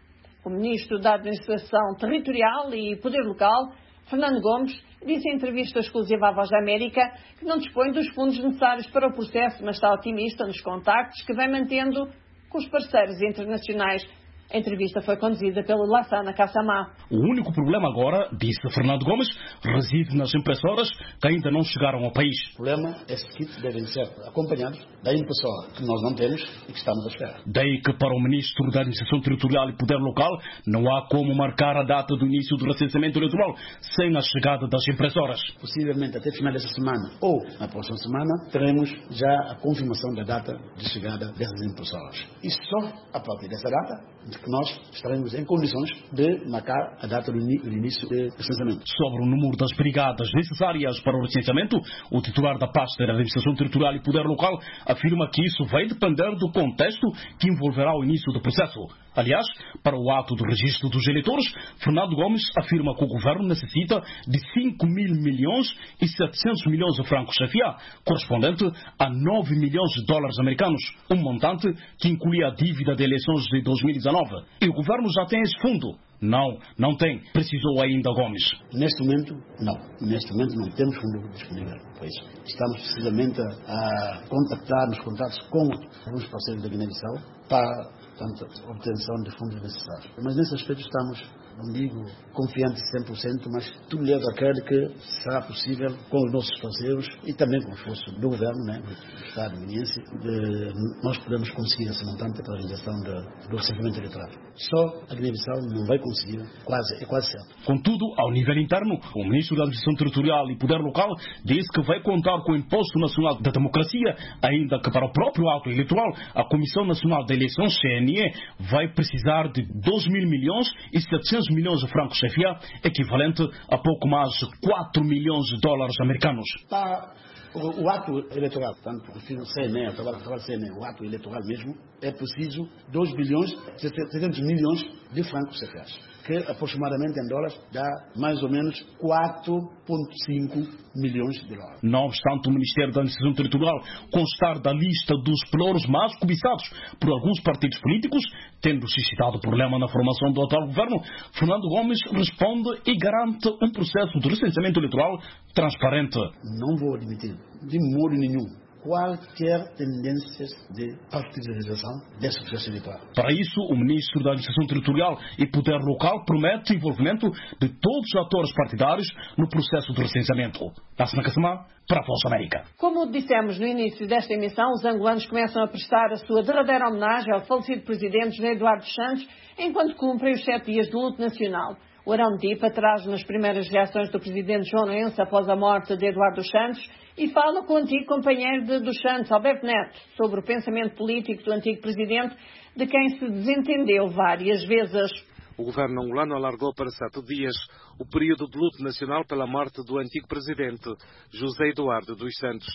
o Ministro da Administração Territorial e Poder Local, Fernando Gomes, disse em entrevista exclusiva à Voz da América que não dispõe dos fundos necessários para o processo, mas está otimista nos contactos que vem mantendo com os parceiros internacionais. A entrevista foi conduzida pelo Lassana Kassamá. O único problema agora, disse Fernando Gomes, reside nas impressoras que ainda não chegaram ao país. O problema é que kits devem ser acompanhados da impressora que nós não temos e que estamos a esperar. Daí que para o Ministro da Administração Territorial e Poder Local não há como marcar a data do início do recenseamento eleitoral sem a chegada das impressoras. Possivelmente até final desta semana ou na próxima semana teremos já a confirmação da data de chegada dessas impressoras. E só a partir dessa data que nós estaremos em condições de marcar a data do início do recenseamento. Sobre o número das brigadas necessárias para o recenseamento, o titular da pasta da Administração Territorial e Poder Local afirma que isso vai depender do contexto que envolverá o início do processo. Aliás, para o ato do registro dos eleitores, Fernando Gomes afirma que o governo necessita de cinco mil milhões e setecentos milhões de francos C F A, correspondente a nove milhões de dólares americanos, um montante que inclui a dívida de eleições de dois mil e dezanove. E o governo já tem esse fundo? Não, não tem, precisou ainda Gomes. Neste momento, não. Neste momento não temos fundo disponível. Pois estamos precisamente a, a contactar nos contatos com alguns parceiros da Guiné-Bissau para, portanto, a obtenção de fundos necessários. Mas nesse aspecto estamos, não digo confiantes cem por cento, mas tudo leva a crer que será possível com os nossos parceiros e também com o esforço do governo, né, do Estado guineense, de nós podemos conseguir esse montante para a realização de, do recenseamento eleitoral. Só a Guiné-Bissau não vai conseguir, quase, é quase certo. Contudo, ao nível interno, o Ministro da Administração Territorial e Poder Local disse que vai contar com o Imposto Nacional da Democracia, ainda que para o próprio ato eleitoral, a Comissão Nacional de Eleições, C N E, vai precisar de dois mil milhões e setecentos milhões de francos C F A, equivalente a pouco mais de quatro milhões de dólares americanos. Para o, o ato eleitoral, portanto, o C N E, o trabalho do C N E, o ato eleitoral mesmo, é preciso dois bilhões e setecentos milhões de francos C F A, que aproximadamente em dólares dá mais ou menos quatro vírgula cinco milhões de dólares. Não obstante o Ministério da Administração Territorial constar da lista dos pelouros mais cobiçados por alguns partidos políticos, tendo suscitado problema na formação do atual governo, Fernando Gomes responde e garante um processo de recenseamento eleitoral transparente. Não vou admitir, de modo nenhum, qualquer tendência de partidarização desse processo eleitoral. Para isso, o Ministro da Administração Territorial e Poder Local promete o envolvimento de todos os atores partidários no processo de recenseamento. Lassana Kassamá, para a Voz da América. Como dissemos no início desta emissão, os angolanos começam a prestar a sua derradeira homenagem ao falecido presidente José Eduardo Santos, enquanto cumprem os sete dias de luto nacional. O Arão Tipa traz nas primeiras reações do presidente João Lourenço após a morte de Eduardo Santos e fala com o antigo companheiro de, dos Santos, Alberto Neto, sobre o pensamento político do antigo presidente, de quem se desentendeu várias vezes. O governo angolano alargou para sete dias o período de luto nacional pela morte do antigo presidente José Eduardo dos Santos.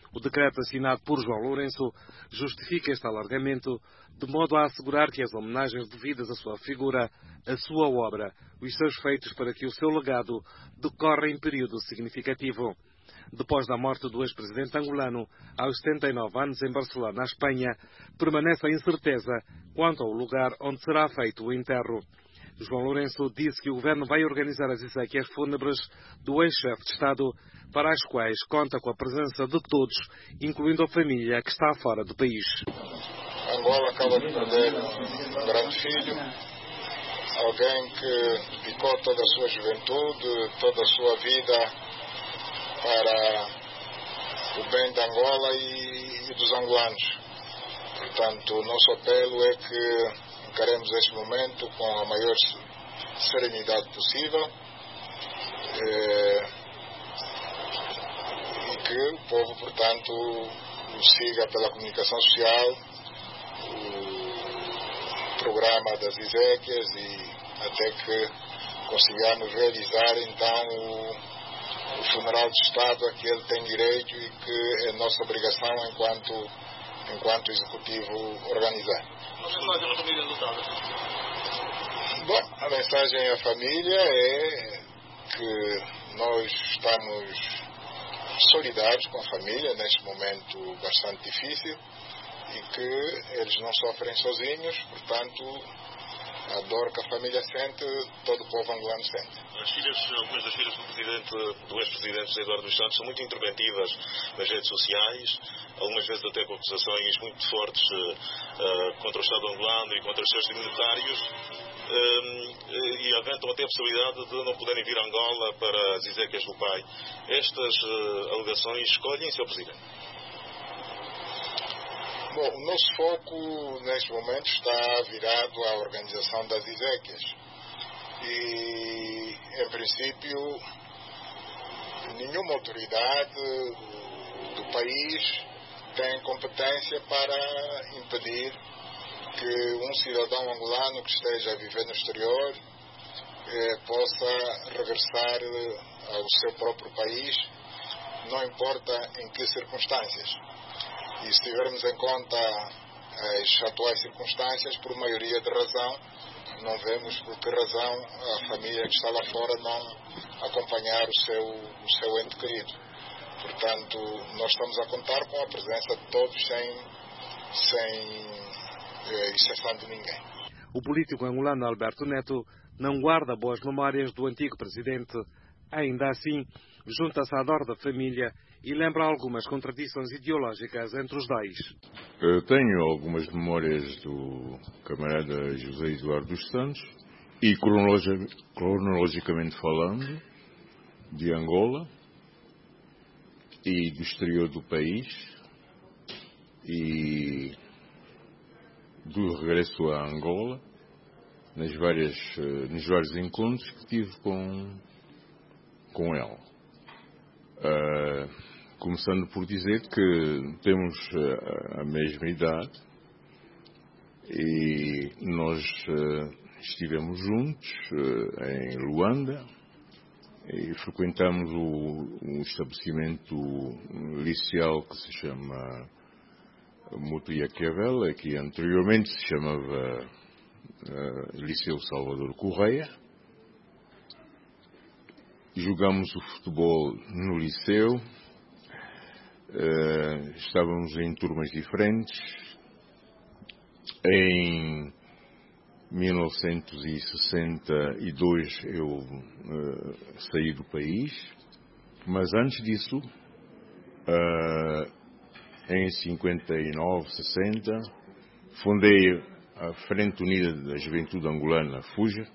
O decreto assinado por João Lourenço justifica este alargamento de modo a assegurar que as homenagens devidas à sua figura, à sua obra, os seus feitos para que o seu legado decorra em período significativo. Depois da morte do ex-presidente angolano, aos setenta e nove anos, em Barcelona, na Espanha, permanece a incerteza quanto ao lugar onde será feito o enterro. João Lourenço disse que o governo vai organizar as exéquias fúnebres do ex-chefe de Estado, para as quais conta com a presença de todos, incluindo a família que está fora do país. Angola acaba de perder um grande filho, alguém que dedicou toda a sua juventude, toda a sua vida para o bem de Angola e, e dos angolanos. Portanto, o nosso apelo é que encaremos este momento com a maior serenidade possível eh, e que o povo, portanto, o siga pela comunicação social, o programa das exéquias e até que consigamos realizar então o o funeral de Estado a que ele tem direito e que é nossa obrigação enquanto, enquanto executivo organizar. Mas que faz a família lutada? Bom, a mensagem à família é que nós estamos solidários com a família neste momento bastante difícil e que eles não sofrem sozinhos, portanto a dor que a família sente, todo o povo angolano sente. As filhas, algumas das filhas do presidente, do ex-presidente José Eduardo dos Santos são muito interventivas nas redes sociais, algumas vezes até com acusações muito fortes uh, contra o Estado angolano e contra os seus dignitários, uh, e aventam até a possibilidade de não poderem vir a Angola para as exéquias do pai. Estas uh, alegações escolhem-se ao presidente? Bom, o nosso foco neste momento está virado à organização das exéquias e, em princípio, nenhuma autoridade do país tem competência para impedir que um cidadão angolano que esteja a viver no exterior eh, possa regressar ao seu próprio país, não importa em que circunstâncias. E se tivermos em conta as atuais circunstâncias, por maioria de razão, não vemos por que razão a família que está lá fora não acompanhar o seu, o seu ente querido. Portanto, nós estamos a contar com a presença de todos sem, sem eh, exceção de ninguém. O político angolano Alberto Neto não guarda boas memórias do antigo presidente. Ainda assim, junta-se à dor da família e lembra algumas contradições ideológicas entre os dois. Eu tenho algumas memórias do camarada José Eduardo dos Santos e cronologi- cronologicamente falando de Angola e do exterior do país e do regresso a Angola nas várias, nos vários encontros que tive com, com ela. Uh, começando por dizer que temos uh, a mesma idade e nós uh, estivemos juntos uh, em Luanda e frequentamos o, um estabelecimento liceal que se chama Mutuiaquevel, que anteriormente se chamava uh, Liceu Salvador Correia. Jogamos o futebol no liceu, uh, estávamos em turmas diferentes. Em mil novecentos e sessenta e dois eu uh, saí do país, mas antes disso, uh, em cinquenta e nove, sessenta, fundei a Frente Unida da Juventude Angolana, FUJA,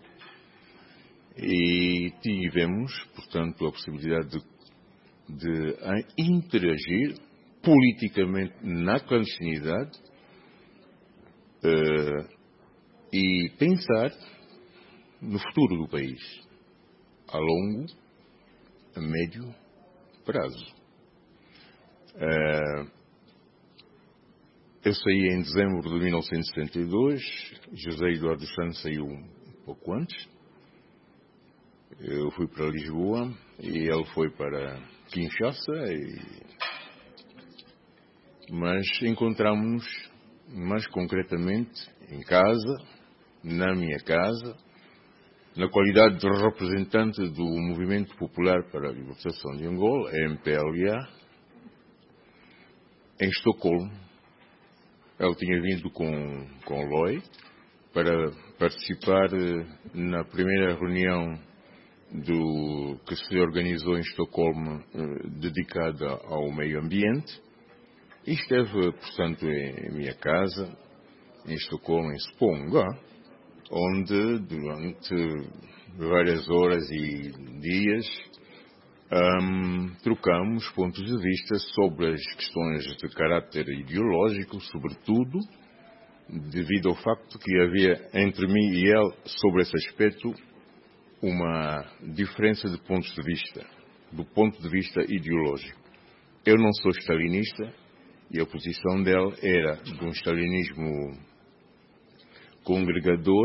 e tivemos, portanto, a possibilidade de, de interagir politicamente na clandestinidade uh, e pensar no futuro do país, a longo, a médio prazo. Uh, eu saí em dezembro de mil novecentos e setenta e dois, José Eduardo dos Santos saiu um pouco antes. Eu fui para Lisboa e ele foi para Kinshasa e mas encontramos-nos mais concretamente em casa, na minha casa, na qualidade de representante do Movimento Popular para a Libertação de Angola, M P L A, em Estocolmo. Ele tinha vindo com, com Loi para participar na primeira reunião do, que se organizou em Estocolmo, dedicada ao meio ambiente, e esteve, portanto, em minha casa, em Estocolmo, em Sponga, onde durante várias horas e dias um, trocamos pontos de vista sobre as questões de caráter ideológico, sobretudo devido ao facto que havia entre mim e ele, sobre esse aspecto, uma diferença de pontos de vista, do ponto de vista ideológico. Eu não sou stalinista e a posição dele era de um stalinismo congregador,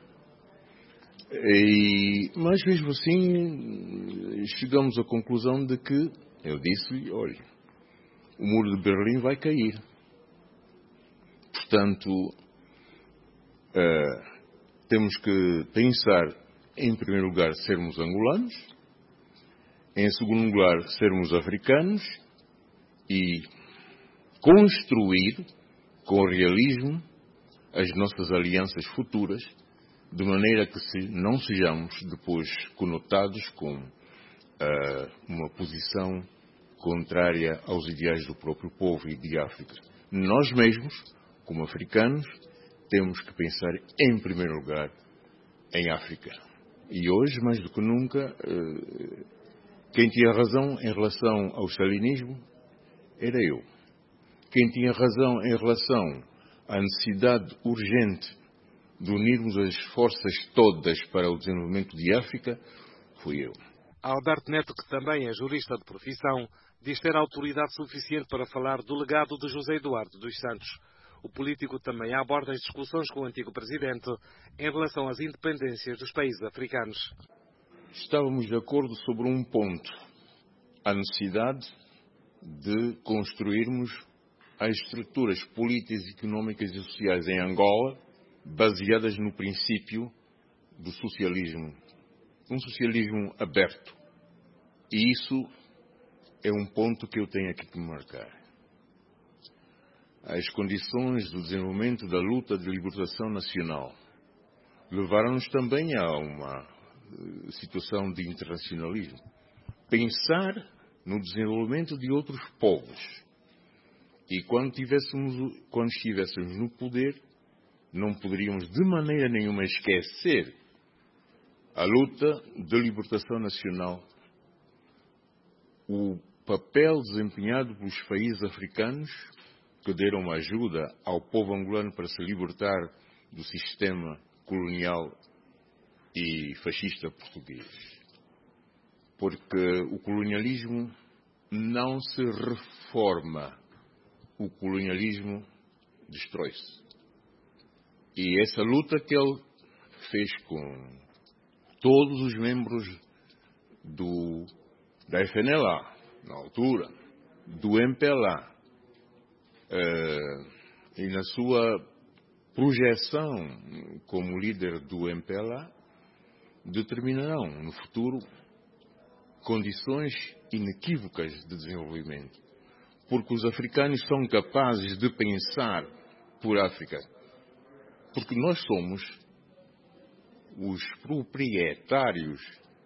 e, mas mesmo assim chegamos à conclusão de que, eu disse, olha, o muro de Berlim vai cair. Portanto, uh, temos que pensar, em primeiro lugar, sermos angolanos, em segundo lugar, sermos africanos e construir com realismo as nossas alianças futuras, de maneira que se não sejamos depois conotados com uh, uma posição contrária aos ideais do próprio povo e de África. Nós mesmos, como africanos, temos que pensar em primeiro lugar em África. E hoje, mais do que nunca, uh, quem tinha razão em relação ao stalinismo era eu. Quem tinha razão em relação à necessidade urgente de unirmos as forças todas para o desenvolvimento de África fui eu. Alberto Neto, que também é jurista de profissão, diz ter autoridade suficiente para falar do legado de José Eduardo dos Santos. O político também aborda as discussões com o antigo presidente em relação às independências dos países africanos. Estávamos de acordo sobre um ponto: a necessidade de construirmos as estruturas políticas, económicas e sociais em Angola baseadas no princípio do socialismo, um socialismo aberto. E isso é um ponto que eu tenho aqui que marcar. As condições do desenvolvimento da luta de libertação nacional levaram-nos também a uma situação de internacionalismo. Pensar no desenvolvimento de outros povos. E quando, tivéssemos, quando estivéssemos no poder, não poderíamos de maneira nenhuma esquecer a luta de libertação nacional, o papel desempenhado pelos países africanos que deram ajuda ao povo angolano para se libertar do sistema colonial e fascista português. Porque o colonialismo não se reforma, o colonialismo destrói-se. E essa luta que ele fez com todos os membros do, da F N L A, na altura, do M P L A, uh, e na sua projeção como líder do M P L A, determinarão no futuro condições inequívocas de desenvolvimento. Porque os africanos são capazes de pensar por África. Porque nós somos os proprietários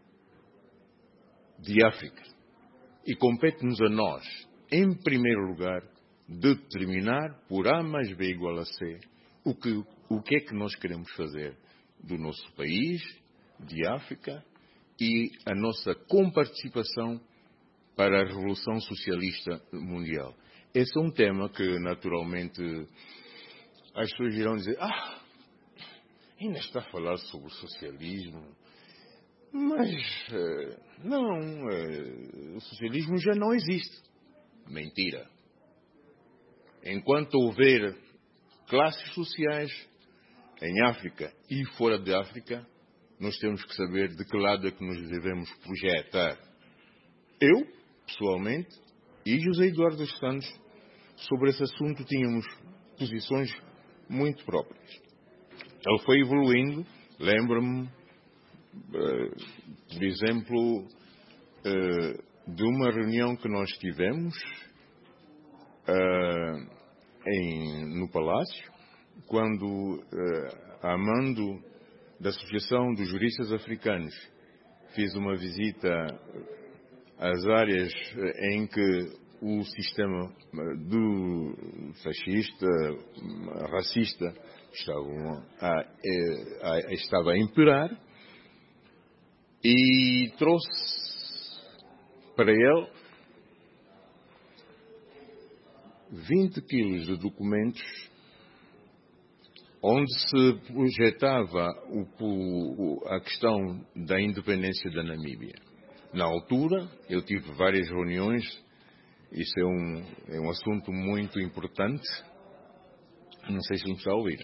de África. E compete-nos a nós, em primeiro lugar, determinar por A mais B igual a C o que, o que é que nós queremos fazer do nosso país, de África, e a nossa comparticipação para a Revolução Socialista Mundial. Esse é um tema que, naturalmente, as pessoas irão dizer: ah, ainda está a falar sobre o socialismo. Mas, não, o socialismo já não existe. Mentira. Enquanto houver classes sociais em África e fora de África, nós temos que saber de que lado é que nos devemos projetar. Eu, pessoalmente, e José Eduardo dos Santos, sobre esse assunto tínhamos posições muito próprias. Ele foi evoluindo, lembro-me, por exemplo, de uma reunião que nós tivemos em, no Palácio, quando a mando da Associação dos Juristas Africanos fiz uma visita às áreas em que o sistema do fascista, racista, estava a, a, estava a imperar, e trouxe para ele vinte quilos de documentos onde se projetava o, a questão da independência da Namíbia. Na altura, eu tive várias reuniões, isso é um, é um assunto muito importante, não sei se me está a ouvir,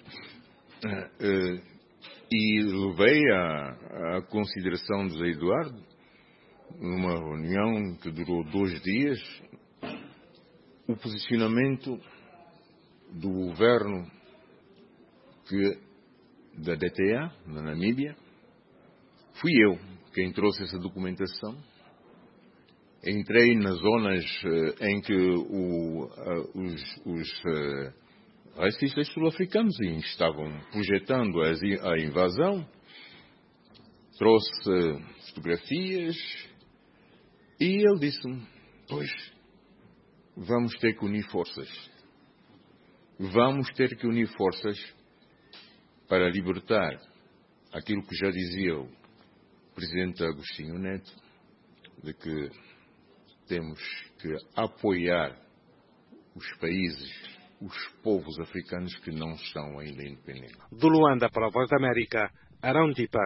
e levei à consideração de José Eduardo, numa reunião que durou dois dias, o posicionamento do governo que, da D T A, na Namíbia. Fui eu quem trouxe essa documentação. Entrei nas zonas uh, em que o, uh, os, os uh, racistas sul-africanos estavam projetando a, a invasão. Trouxe uh, fotografias e ele disse-me, pois, vamos ter que unir forças. Vamos ter que unir forças para libertar aquilo que já dizia o presidente Agostinho Neto, de que temos que apoiar os países, os povos africanos que não estão ainda independentes. Do Luanda para a Voz da América, Arão Tipa.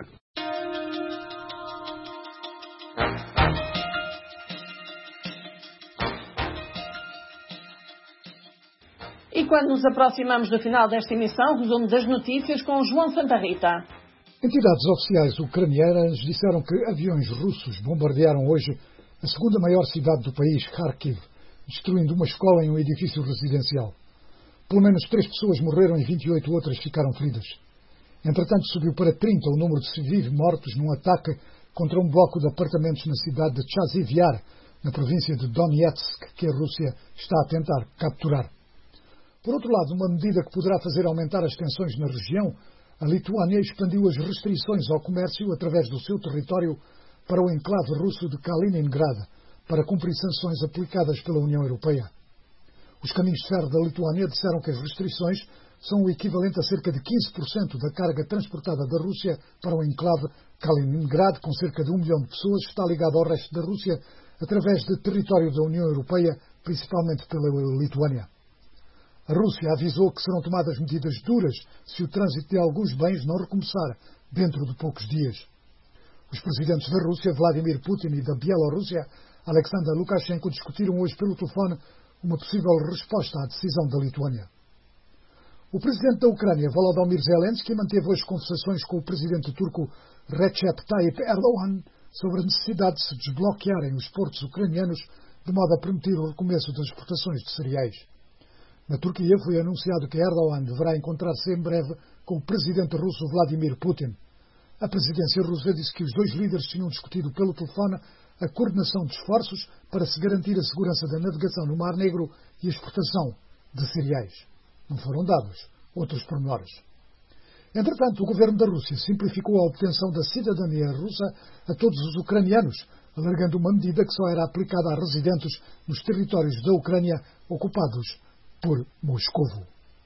E quando nos aproximamos do final desta emissão, resumo das notícias com João Santa Rita. Entidades oficiais ucranianas disseram que aviões russos bombardearam hoje a segunda maior cidade do país, Kharkiv, destruindo uma escola em um edifício residencial. Pelo menos três pessoas morreram e vinte e oito outras ficaram feridas. Entretanto, subiu para trinta o número de civis mortos num ataque contra um bloco de apartamentos na cidade de Chaziv Yar, na província de Donetsk, que a Rússia está a tentar capturar. Por outro lado, uma medida que poderá fazer aumentar as tensões na região, a Lituânia expandiu as restrições ao comércio através do seu território para o enclave russo de Kaliningrad, para cumprir sanções aplicadas pela União Europeia. Os caminhos de ferro da Lituânia disseram que as restrições são o equivalente a cerca de quinze por cento da carga transportada da Rússia para o enclave Kaliningrad, com cerca de um milhão de pessoas, está ligado ao resto da Rússia através de território da União Europeia, principalmente pela Lituânia. A Rússia avisou que serão tomadas medidas duras se o trânsito de alguns bens não recomeçar dentro de poucos dias. Os presidentes da Rússia, Vladimir Putin, e da Bielorrússia, Alexander Lukashenko, discutiram hoje pelo telefone uma possível resposta à decisão da Lituânia. O presidente da Ucrânia, Volodymyr Zelensky, manteve hoje conversações com o presidente turco Recep Tayyip Erdogan sobre a necessidade de se desbloquearem os portos ucranianos de modo a permitir o recomeço das exportações de cereais. Na Turquia foi anunciado que Erdogan deverá encontrar-se em breve com o presidente russo Vladimir Putin. A presidência russa disse que os dois líderes tinham discutido pelo telefone a coordenação de esforços para se garantir a segurança da navegação no Mar Negro e a exportação de cereais. Não foram dados outros pormenores. Entretanto, o governo da Rússia simplificou a obtenção da cidadania russa a todos os ucranianos, alargando uma medida que só era aplicada a residentes nos territórios da Ucrânia ocupados por Moscovo.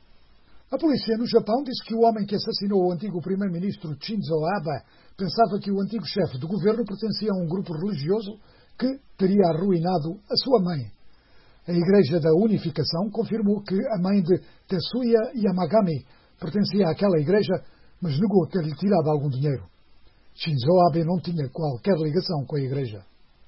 A polícia no Japão disse que o homem que assassinou o antigo primeiro-ministro Shinzo Abe pensava que o antigo chefe do governo pertencia a um grupo religioso que teria arruinado a sua mãe. A Igreja da Unificação confirmou que a mãe de Tetsuya Yamagami pertencia àquela igreja, mas negou ter-lhe tirado algum dinheiro. Shinzo Abe não tinha qualquer ligação com a igreja.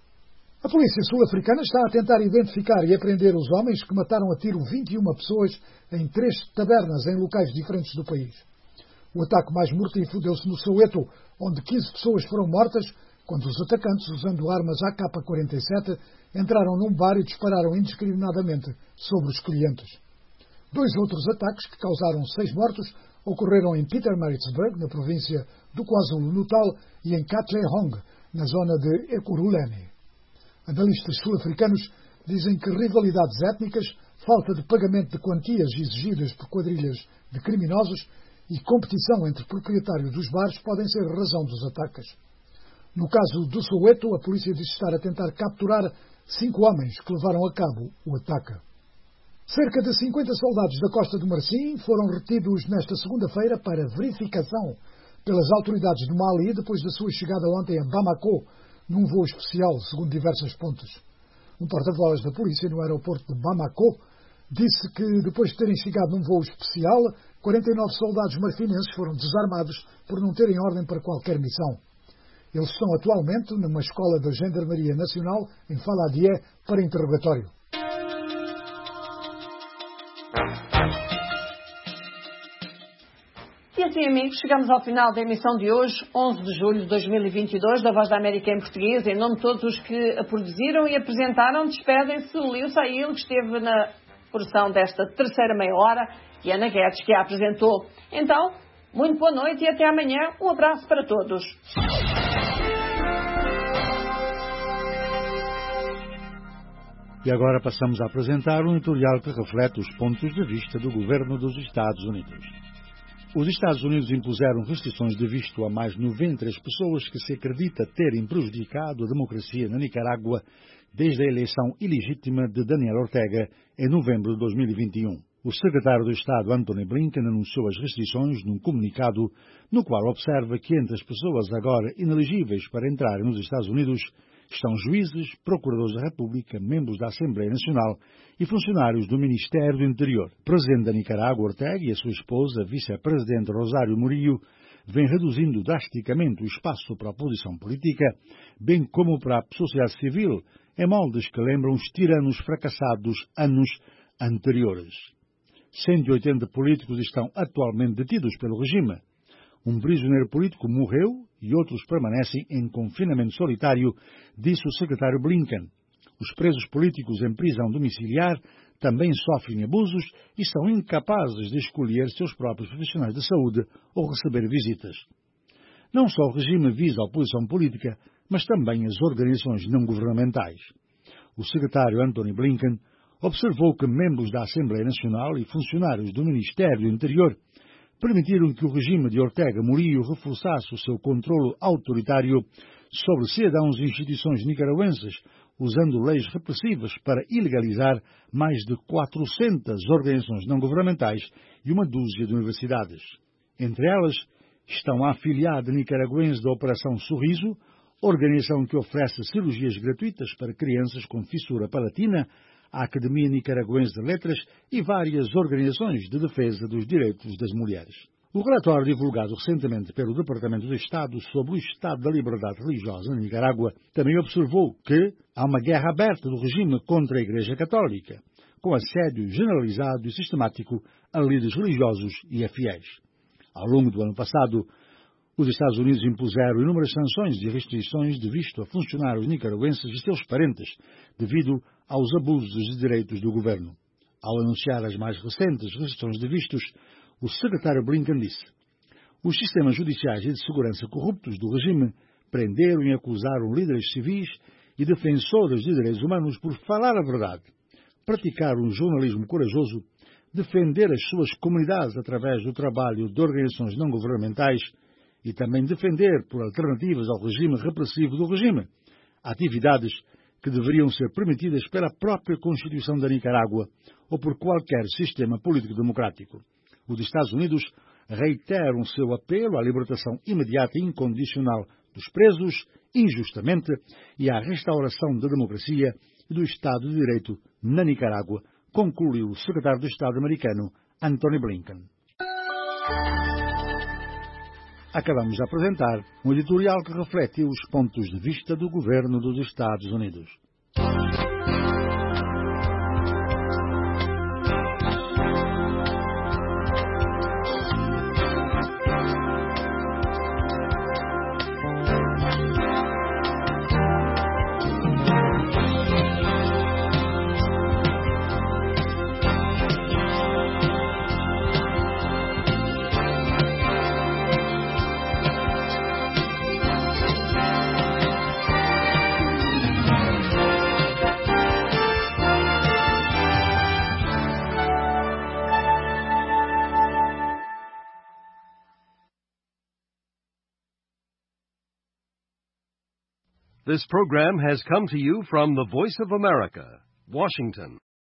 A polícia sul-africana está a tentar identificar e apreender os homens que mataram a tiro vinte e uma pessoas em três tabernas em locais diferentes do país. O ataque mais mortífero deu-se no Soweto, onde quinze pessoas foram mortas quando os atacantes, usando armas A K quarenta e sete, entraram num bar e dispararam indiscriminadamente sobre os clientes. Dois outros ataques, que causaram seis mortos, ocorreram em Pietermaritzburg, na província do KwaZulu-Natal, e em Katlehong, na zona de Ekurhuleni. Analistas sul-africanos dizem que rivalidades étnicas, falta de pagamento de quantias exigidas por quadrilhas de criminosos e competição entre proprietários dos bares podem ser razão dos ataques. No caso do Soweto, a polícia diz estar a tentar capturar cinco homens que levaram a cabo o ataque. Cerca de cinquenta soldados da Costa do Marfim foram retidos nesta segunda-feira para verificação pelas autoridades do Mali depois da sua chegada ontem a Bamako, num voo especial, segundo diversas fontes. Um porta-voz da polícia no aeroporto de Bamako disse que, depois de terem chegado num voo especial, quarenta e nove soldados marfinenses foram desarmados por não terem ordem para qualquer missão. Eles estão atualmente numa escola da Gendarmeria Nacional em Faladié para interrogatório. E assim, amigos, chegamos ao final da emissão de hoje, onze de julho de dois mil e vinte e dois, da Voz da América em português. Em nome de todos os que a produziram e apresentaram, despedem-se o Lio Sail, que esteve na produção desta terceira meia hora, e Ana Guedes, que a apresentou. Então, muito boa noite e até amanhã. Um abraço para todos. E agora passamos a apresentar um editorial que reflete os pontos de vista do governo dos Estados Unidos. Os Estados Unidos impuseram restrições de visto a mais de noventa e três pessoas que se acredita terem prejudicado a democracia na Nicarágua desde a eleição ilegítima de Daniel Ortega em novembro de dois mil e vinte e um. O secretário de Estado Antony Blinken anunciou as restrições num comunicado no qual observa que entre as pessoas agora inelegíveis para entrarem nos Estados Unidos estão juízes, procuradores da República, membros da Assembleia Nacional e funcionários do Ministério do Interior. O presidente da Nicarágua, Ortega, e a sua esposa, a vice-presidente Rosário Murillo, vêm reduzindo drasticamente o espaço para a oposição política, bem como para a sociedade civil, em moldes que lembram os tiranos fracassados anos anteriores. cento e oitenta políticos estão atualmente detidos pelo regime. Um prisioneiro político morreu e outros permanecem em confinamento solitário, disse o secretário Blinken. Os presos políticos em prisão domiciliar também sofrem abusos e são incapazes de escolher seus próprios profissionais de saúde ou receber visitas. Não só o regime visa a oposição política, mas também as organizações não governamentais. O secretário Antony Blinken observou que membros da Assembleia Nacional e funcionários do Ministério do Interior permitiram que o regime de Ortega Murillo reforçasse o seu controle autoritário sobre cidadãos e instituições nicaragüenses, usando leis repressivas para ilegalizar mais de quatrocentas organizações não governamentais e uma dúzia de universidades. Entre elas estão a afiliada nicaragüense da Operação Sorriso, organização que oferece cirurgias gratuitas para crianças com fissura palatina, a Academia Nicaragüense de Letras e várias organizações de defesa dos direitos das mulheres. O relatório divulgado recentemente pelo Departamento de Estado sobre o estado da liberdade religiosa na Nicarágua também observou que há uma guerra aberta do regime contra a Igreja Católica, com assédio generalizado e sistemático a líderes religiosos e a fiéis. Ao longo do ano passado, os Estados Unidos impuseram inúmeras sanções e restrições de visto a funcionários nicaragüenses e seus parentes, devido aos abusos de direitos do governo. Ao anunciar as mais recentes restrições de vistos, o secretário Blinken disse: os sistemas judiciais e de segurança corruptos do regime prenderam e acusaram líderes civis e defensores de direitos humanos por falar a verdade, praticar um jornalismo corajoso, defender as suas comunidades através do trabalho de organizações não governamentais e também defender por alternativas ao regime repressivo do regime, atividades que deveriam ser permitidas pela própria Constituição da Nicarágua ou por qualquer sistema político democrático. Os Estados Unidos reiteram o seu apelo à libertação imediata e incondicional dos presos, injustamente, e à restauração da democracia e do Estado de Direito na Nicarágua, concluiu o secretário de Estado americano Antony Blinken. Acabamos de apresentar um editorial que reflete os pontos de vista do governo dos Estados Unidos. This program has come to you from the Voice of America, Washington.